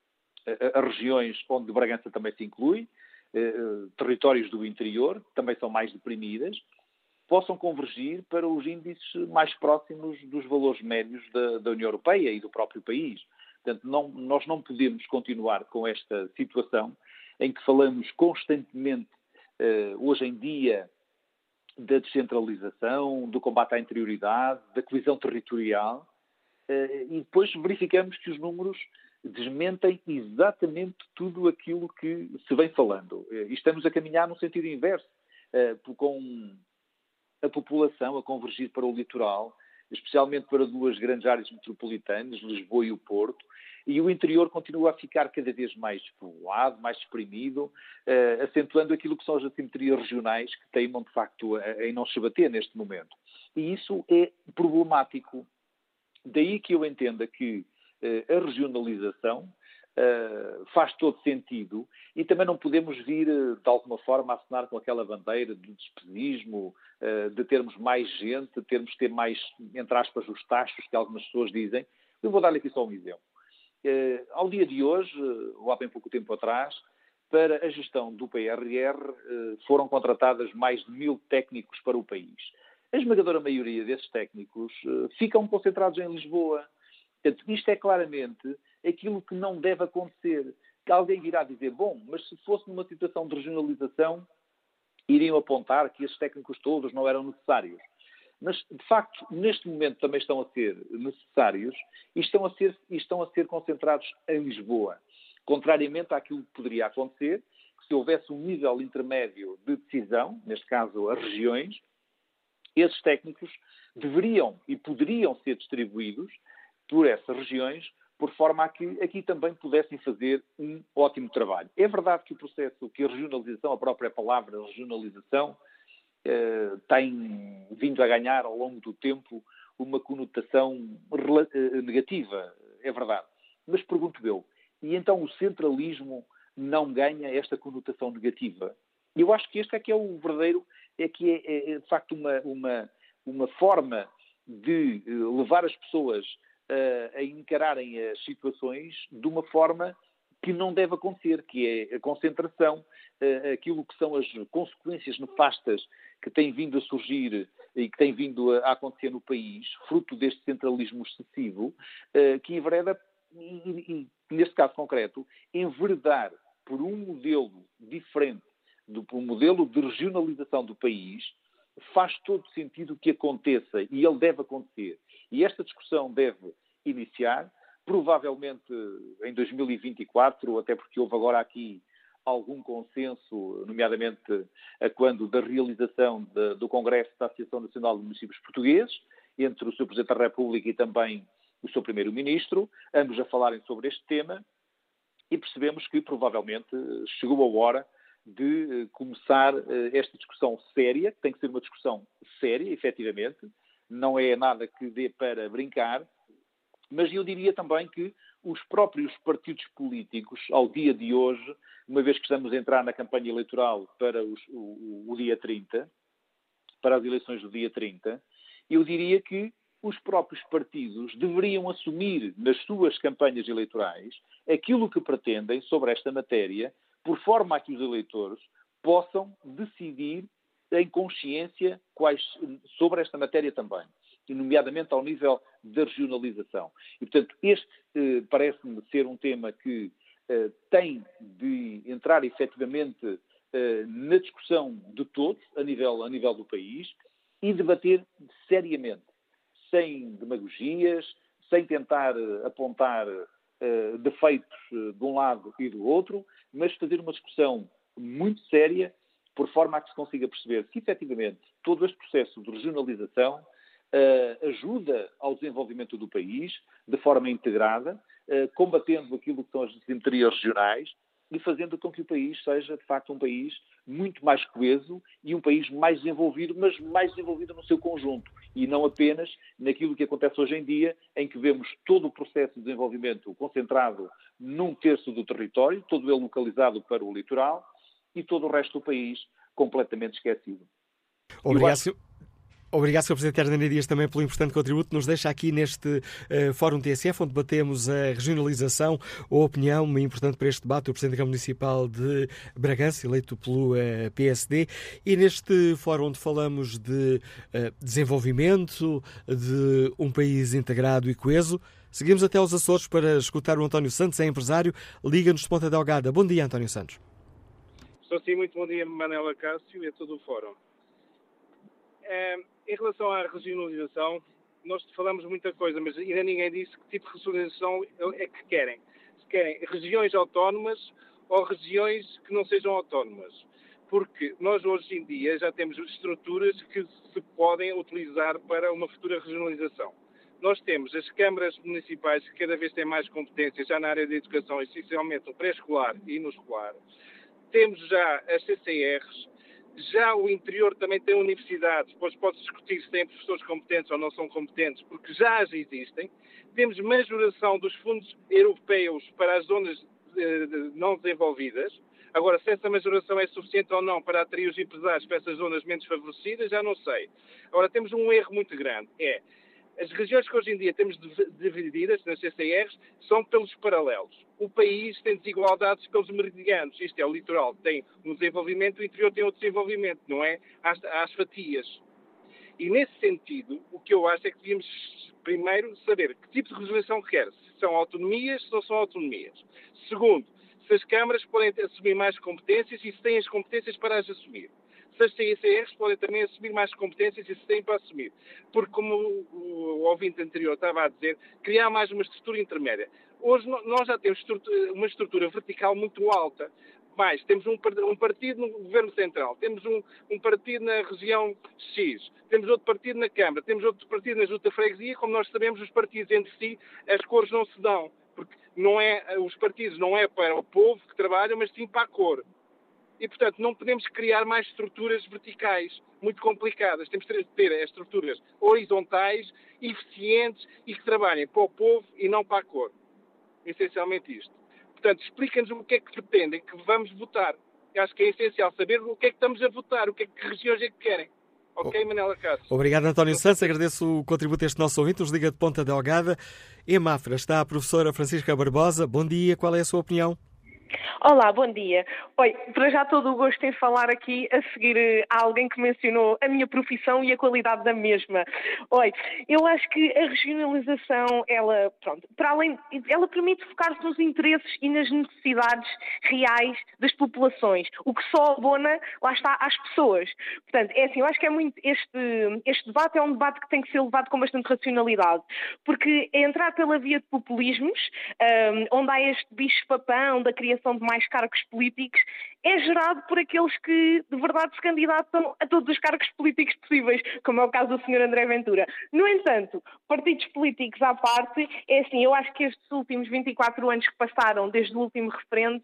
as regiões onde Bragança também se inclui, uh, territórios do interior, que também são mais deprimidas, possam convergir para os índices mais próximos dos valores médios da, da União Europeia e do próprio país. Portanto, não, nós não podemos continuar com esta situação em que falamos constantemente, uh, hoje em dia, da descentralização, do combate à interioridade, da coesão territorial, uh, e depois verificamos que os números desmentem exatamente tudo aquilo que se vem falando. Uh, e estamos a caminhar no sentido inverso, uh, com a população a convergir para o litoral, especialmente para duas grandes áreas metropolitanas, Lisboa e o Porto, e o interior continua a ficar cada vez mais despovoado, mais exprimido, uh, acentuando aquilo que são as assimetrias regionais que teimam, de facto, a, em não se bater neste momento. E isso é problemático. Daí que eu entenda que uh, a regionalização uh, faz todo sentido e também não podemos vir, uh, de alguma forma, a assinar com aquela bandeira de despesismo, uh, de termos mais gente, de termos que ter mais, entre aspas, os tachos que algumas pessoas dizem. Eu vou dar-lhe aqui só um exemplo. Uh, ao dia de hoje, uh, ou há bem pouco tempo atrás, para a gestão do P R R uh, foram contratadas mais de mil técnicos para o país. A esmagadora maioria desses técnicos uh, ficam concentrados em Lisboa. Portanto, isto é claramente aquilo que não deve acontecer. Que alguém virá dizer, bom, mas se fosse numa situação de regionalização, iriam apontar que esses técnicos todos não eram necessários. Mas, de facto, neste momento também estão a ser necessários e estão a ser, e estão a ser concentrados em Lisboa. Contrariamente àquilo que poderia acontecer, que se houvesse um nível intermédio de decisão, neste caso as regiões, esses técnicos deveriam e poderiam ser distribuídos por essas regiões, por forma a que aqui também pudessem fazer um ótimo trabalho. É verdade que o processo, que a regionalização, a própria palavra regionalização, Uh, tem vindo a ganhar ao longo do tempo uma conotação uh, negativa, é verdade. Mas pergunto eu, e então o centralismo não ganha esta conotação negativa? Eu acho que este é que é o verdadeiro, é que é, é, é de facto uma, uma, uma forma de uh, levar as pessoas uh, a encararem as situações de uma forma que não deve acontecer, que é a concentração, uh, aquilo que são as consequências nefastas que têm vindo a surgir e que têm vindo a acontecer no país, fruto deste centralismo excessivo, uh, que envereda, e, e, neste caso concreto, enveredar por um modelo diferente, do, por um modelo de regionalização do país, faz todo sentido que aconteça, e ele deve acontecer. E esta discussão deve iniciar, provavelmente em dois mil e vinte e quatro, até porque houve agora aqui algum consenso, nomeadamente a quando da realização de, do Congresso da Associação Nacional de Municípios Portugueses, entre o senhor Presidente da República e também o seu Primeiro-Ministro, ambos a falarem sobre este tema, e percebemos que provavelmente chegou a hora de começar esta discussão séria, que tem que ser uma discussão séria, efetivamente, não é nada que dê para brincar, mas eu diria também que os próprios partidos políticos, ao dia de hoje, uma vez que estamos a entrar na campanha eleitoral para os, o, o dia trinta, para as eleições do dia trinta, eu diria que os próprios partidos deveriam assumir nas suas campanhas eleitorais aquilo que pretendem sobre esta matéria, por forma a que os eleitores possam decidir em consciência quais, sobre esta matéria também, e nomeadamente ao nível da regionalização. E, portanto, este eh, parece-me ser um tema que eh, tem de entrar efetivamente eh, na discussão de todos, a nível, a nível do país, e debater seriamente, sem demagogias, sem tentar eh, apontar eh, defeitos eh, de um lado e do outro, mas fazer uma discussão muito séria, por forma a que se consiga perceber se, efetivamente, todo este processo de regionalização uh, ajuda ao desenvolvimento do país de forma integrada, uh, combatendo aquilo que são as assimetrias regionais e fazendo com que o país seja, de facto, um país muito mais coeso e um país mais desenvolvido, mas mais desenvolvido no seu conjunto e não apenas naquilo que acontece hoje em dia, em que vemos todo o processo de desenvolvimento concentrado num terço do território, todo ele localizado para o litoral, e todo o resto do país completamente esquecido. Obrigado, acho... Obrigado, senhor Presidente Hernani Dias, também pelo importante contributo que nos deixa aqui neste uh, Fórum T S F, onde debatemos a regionalização, a opinião muito importante para este debate, o Presidente da Câmara Municipal de Bragança, eleito pelo uh, P S D, e neste fórum onde falamos de uh, desenvolvimento, de um país integrado e coeso. Seguimos até aos Açores para escutar o António Santos, é empresário, liga-nos de Ponta Delgada. Bom dia, António Santos. Estou sim, muito bom dia, Manela Cássio e a todo o Fórum. É, em relação à regionalização, nós falamos muita coisa, mas ainda ninguém disse que tipo de regionalização é que querem. Se querem regiões autónomas ou regiões que não sejam autónomas. Porque nós hoje em dia já temos estruturas que se podem utilizar para uma futura regionalização. Nós temos as câmaras municipais que cada vez têm mais competências já na área da educação, essencialmente no pré-escolar e no escolar. Temos já as C C Rs, já o interior também tem universidades, depois pode-se discutir se têm professores competentes ou não são competentes, porque já as existem. Temos majoração dos fundos europeus para as zonas eh, não desenvolvidas. Agora, se essa majoração é suficiente ou não para atrair os empresários para essas zonas menos favorecidas, já não sei. Agora, temos um erro muito grande, é as regiões que hoje em dia temos divididas nas C C Rs são pelos paralelos. O país tem desigualdades pelos meridianos. Isto é, o litoral tem um desenvolvimento, o interior tem outro desenvolvimento, não é? Às, às fatias. E nesse sentido, o que eu acho é que devíamos primeiro saber que tipo de regionalização quer. Se são autonomias, se não são autonomias. Segundo, se as câmaras podem assumir mais competências e se têm as competências para as assumir. Se as C C Rs podem também assumir mais competências e se têm para assumir. Porque, como o, o ouvinte anterior estava a dizer, criar mais uma estrutura intermédia. Hoje nós já temos estrutura, uma estrutura vertical muito alta. Mais, temos um, um partido no Governo Central, temos um, um partido na região X, temos outro partido na Câmara, temos outro partido na Junta de Freguesia. Como nós sabemos, os partidos entre si, as cores não se dão. Porque não é, os partidos não é para o povo que trabalha, mas sim para a cor. E, portanto, não podemos criar mais estruturas verticais muito complicadas. Temos de ter estruturas horizontais, eficientes e que trabalhem para o povo e não para a cor. Essencialmente isto. Portanto, explica-nos o que é que pretendem, que vamos votar. Eu acho que é essencial saber o que é que estamos a votar, o que é que regiões é que querem. Ok, Manela Cássio? Obrigado, António Santos. Agradeço o contributo deste nosso ouvinte, nos liga de Ponta Delgada. Em Mafra está a professora Francisca Barbosa. Bom dia, qual é a sua opinião? Olá, bom dia. Oi, para já todo o gosto em falar aqui a seguir a alguém que mencionou a minha profissão e a qualidade da mesma. Oi, eu acho que a regionalização, ela, pronto, para além, ela permite focar-se nos interesses e nas necessidades reais das populações, o que só abona, lá está, às pessoas. Portanto, é assim, eu acho que é muito, este, este debate é um debate que tem que ser levado com bastante racionalidade, porque é entrar pela via de populismos, um, onde há este bicho-papão da criação de mais cargos políticos, é gerado por aqueles que de verdade se candidatam a todos os cargos políticos possíveis, como é o caso do senhor André Ventura. No entanto, partidos políticos à parte, é assim, eu acho que estes últimos vinte e quatro anos que passaram desde o último referendo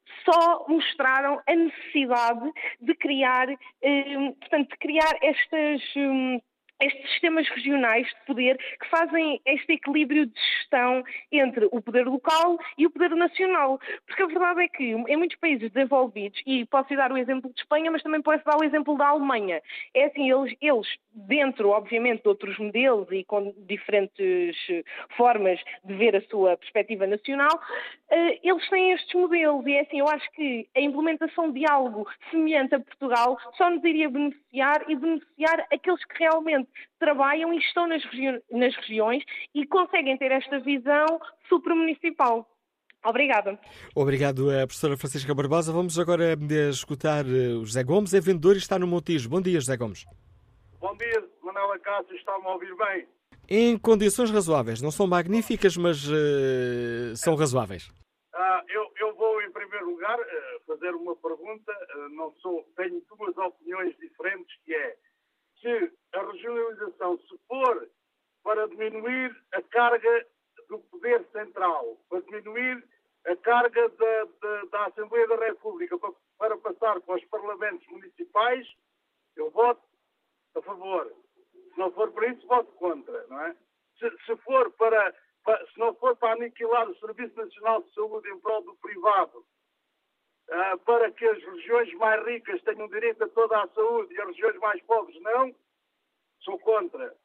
só mostraram a necessidade de criar, eh, portanto, de criar estas... Eh, estes sistemas regionais de poder que fazem este equilíbrio de gestão entre o poder local e o poder nacional. Porque a verdade é que em muitos países desenvolvidos, e posso dar o exemplo de Espanha, mas também posso dar o exemplo da Alemanha, é assim, eles, eles dentro, obviamente, de outros modelos e com diferentes formas de ver a sua perspectiva nacional, eles têm estes modelos. E é assim, eu acho que a implementação de algo semelhante a Portugal só nos iria beneficiar e beneficiar aqueles que realmente trabalham e estão nas, regi- nas regiões e conseguem ter esta visão supramunicipal. Obrigada. Obrigado, a professora Francisca Barbosa. Vamos agora escutar o José Gomes, é vendedor e está no Montijo. Bom dia, José Gomes. Bom dia, Manela Cássio, está-me a ouvir bem? Em condições razoáveis. Não são magníficas, mas uh, são razoáveis. Ah, eu, eu vou, em primeiro primeiro lugar, fazer uma pergunta. Não sou, tenho duas opiniões diferentes, que é se a regionalização, se for para diminuir a carga do poder central, para diminuir a carga da, da, da Assembleia da República, para, para passar para os parlamentos municipais, eu voto a favor. Se não for para isso, voto contra, não é? Se, se for para, para, se não for para aniquilar o Serviço Nacional de Saúde em prol do privado, uh, para que as regiões mais ricas tenham direito a toda a saúde e as regiões mais pobres não, sou contra.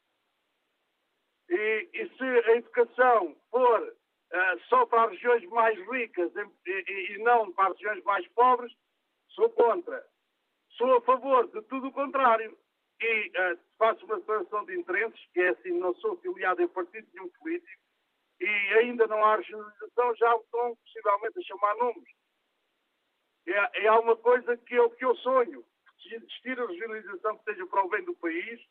E, e se a educação for uh, só para as regiões mais ricas e, e, e não para as regiões mais pobres, sou contra. Sou a favor de tudo o contrário. E uh, faço uma declaração de interesses, que é assim, não sou afiliado em partido nenhum político, e ainda não há regionalização, já estão possivelmente a chamar nomes. É, é uma coisa que eu, que eu sonho, se existir a regionalização que seja para o bem do país,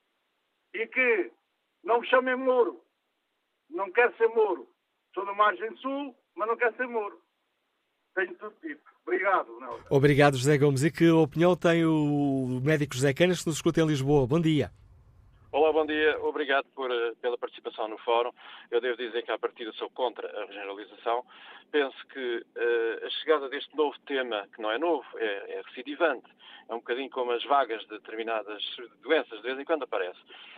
e que não me chamem Moro. Não quero ser Moro. Estou na margem sul, mas não quero ser Moro. Tenho tudo dito. Obrigado, Não. Obrigado, José Gomes. E que opinião tem o médico José Canas, que nos escuta em Lisboa? Bom dia. Olá, bom dia. Obrigado por, pela participação no fórum. Eu devo dizer que, à partida, sou contra a regionalização. Penso que uh, a chegada deste novo tema, que não é novo, é, é recidivante, é um bocadinho como as vagas de determinadas doenças, de vez em quando aparece.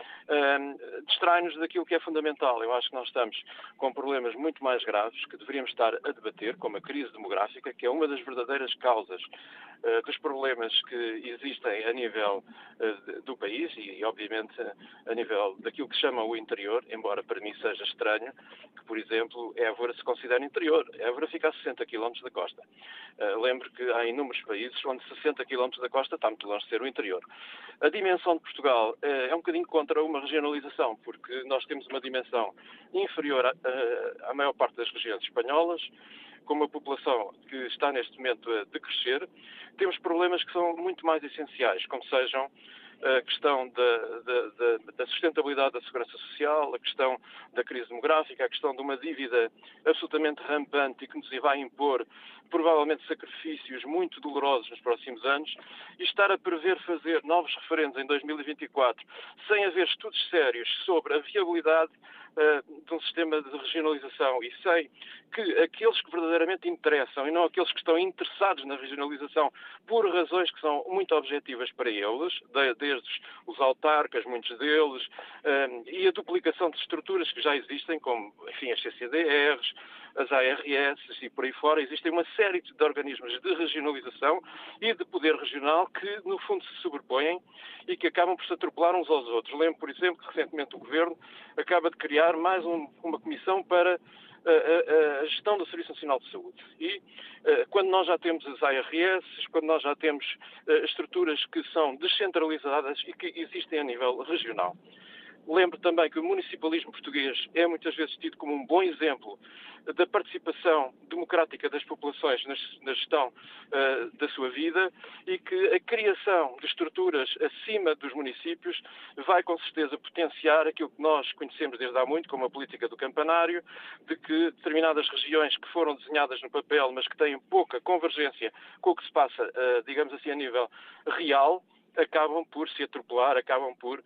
Uh, distrai-nos daquilo que é fundamental. Eu acho que nós estamos com problemas muito mais graves que deveríamos estar a debater, como a crise demográfica, que é uma das verdadeiras causas uh, dos problemas que existem a nível uh, do país e, e, obviamente, a nível daquilo que se chama o interior, embora para mim seja estranho que, por exemplo, Évora se considere interior. Évora fica a sessenta quilómetros da costa. Uh, lembro que há inúmeros países onde sessenta quilómetros da costa está muito longe de ser o interior. A dimensão de Portugal uh, é um bocadinho contra uma regionalização, porque nós temos uma dimensão inferior à, à maior parte das regiões espanholas, com uma população que está neste momento a decrescer. Temos problemas que são muito mais essenciais, como sejam a questão da, da, da, da sustentabilidade da segurança social, a questão da crise demográfica, a questão de uma dívida absolutamente rampante e que nos vai impor provavelmente sacrifícios muito dolorosos nos próximos anos, e estar a prever fazer novos referendos em dois mil e vinte e quatro sem haver estudos sérios sobre a viabilidade uh, de um sistema de regionalização e sem que aqueles que verdadeiramente interessam e não aqueles que estão interessados na regionalização por razões que são muito objetivas para eles, desde os autarcas, muitos deles, uh, e a duplicação de estruturas que já existem, como, enfim, as C C D Rs, as A R S e por aí fora. Existem uma série de organismos de regionalização e de poder regional que, no fundo, se sobrepõem e que acabam por se atropelar uns aos outros. Lembro, por exemplo, que recentemente o Governo acaba de criar mais um, uma comissão para a, a, a gestão do Serviço Nacional de Saúde. E uh, quando nós já temos as A R S, quando nós já temos uh, estruturas que são descentralizadas e que existem a nível regional. Lembro também que o municipalismo português é muitas vezes tido como um bom exemplo da participação democrática das populações na gestão uh, da sua vida e que a criação de estruturas acima dos municípios vai com certeza potenciar aquilo que nós conhecemos desde há muito como a política do campanário, de que determinadas regiões que foram desenhadas no papel mas que têm pouca convergência com o que se passa, uh, digamos assim, a nível real, acabam por se atropelar, acabam por uh,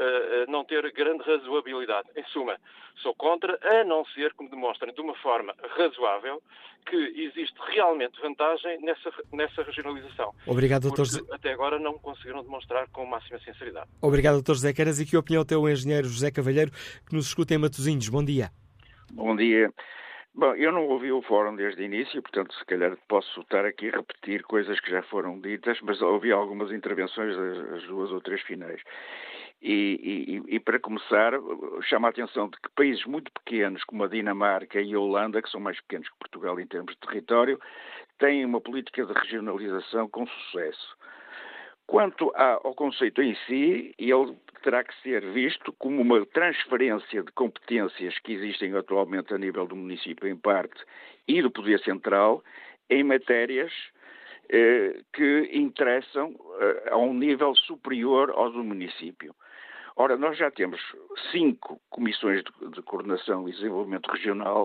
não ter grande razoabilidade. Em suma, sou contra, a não ser que me demonstrem de uma forma razoável que existe realmente vantagem nessa, nessa regionalização. Obrigado, doutor José. Até agora não conseguiram demonstrar com máxima sinceridade. Obrigado, doutor José Canas. E que opinião tem o engenheiro José Cavalheiro, que nos escuta em Matosinhos? Bom dia. Bom dia. Bom, eu não ouvi o fórum desde o início, portanto, se calhar posso estar aqui a repetir coisas que já foram ditas, mas ouvi algumas intervenções, as duas ou três finais. E, e, e para começar, chama a atenção de que países muito pequenos, como a Dinamarca e a Holanda, que são mais pequenos que Portugal em termos de território, têm uma política de regionalização com sucesso. Quanto ao conceito em si, ele terá que ser visto como uma transferência de competências que existem atualmente a nível do município, em parte, e do Poder Central, em matérias eh, que interessam eh, a um nível superior ao do município. Ora, nós já temos cinco comissões de, de coordenação e desenvolvimento regional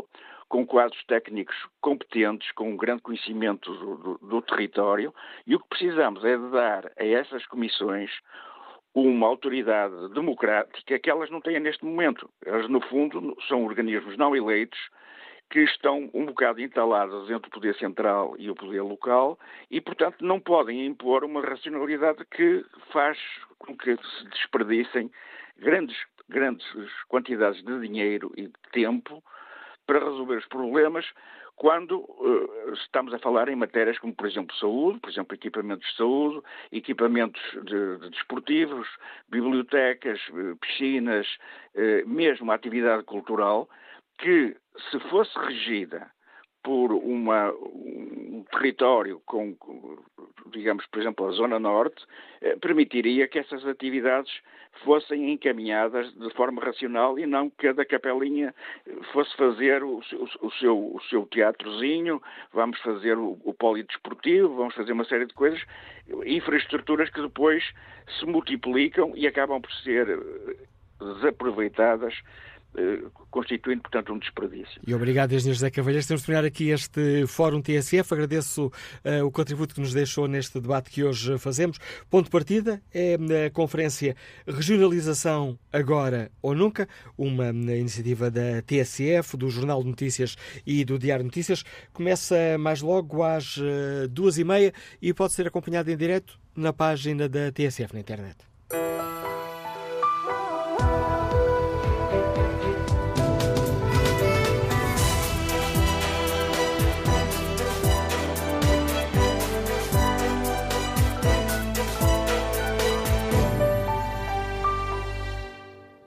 com quadros técnicos competentes, com um grande conhecimento do, do, do território, e o que precisamos é de dar a essas comissões uma autoridade democrática que elas não têm neste momento. Elas, no fundo, são organismos não eleitos que estão um bocado entalados entre o poder central e o poder local e, portanto, não podem impor uma racionalidade que faz com que se desperdicem grandes, grandes quantidades de dinheiro e de tempo para resolver os problemas quando uh, estamos a falar em matérias como, por exemplo, saúde, por exemplo, equipamentos de saúde, equipamentos de, de desportivos, bibliotecas, piscinas, uh, mesmo a atividade cultural, que se fosse regida por uma, um território com, digamos, por exemplo, a Zona Norte, eh, permitiria que essas atividades fossem encaminhadas de forma racional e não que cada capelinha fosse fazer o, o, o, seu, o seu teatrozinho, vamos fazer o, o polidesportivo, vamos fazer uma série de coisas, infraestruturas que depois se multiplicam e acabam por ser desaproveitadas, constituindo, portanto, um desperdício. E obrigado, engenheiro José Cavalheiros. Temos de terminar aqui este Fórum T S F. Agradeço uh, o contributo que nos deixou neste debate que hoje fazemos. Ponto de partida é a conferência Regionalização Agora ou Nunca, uma iniciativa da T S F, do Jornal de Notícias e do Diário de Notícias. Começa mais logo às uh, duas e meia e pode ser acompanhado em direto na página da T S F na internet.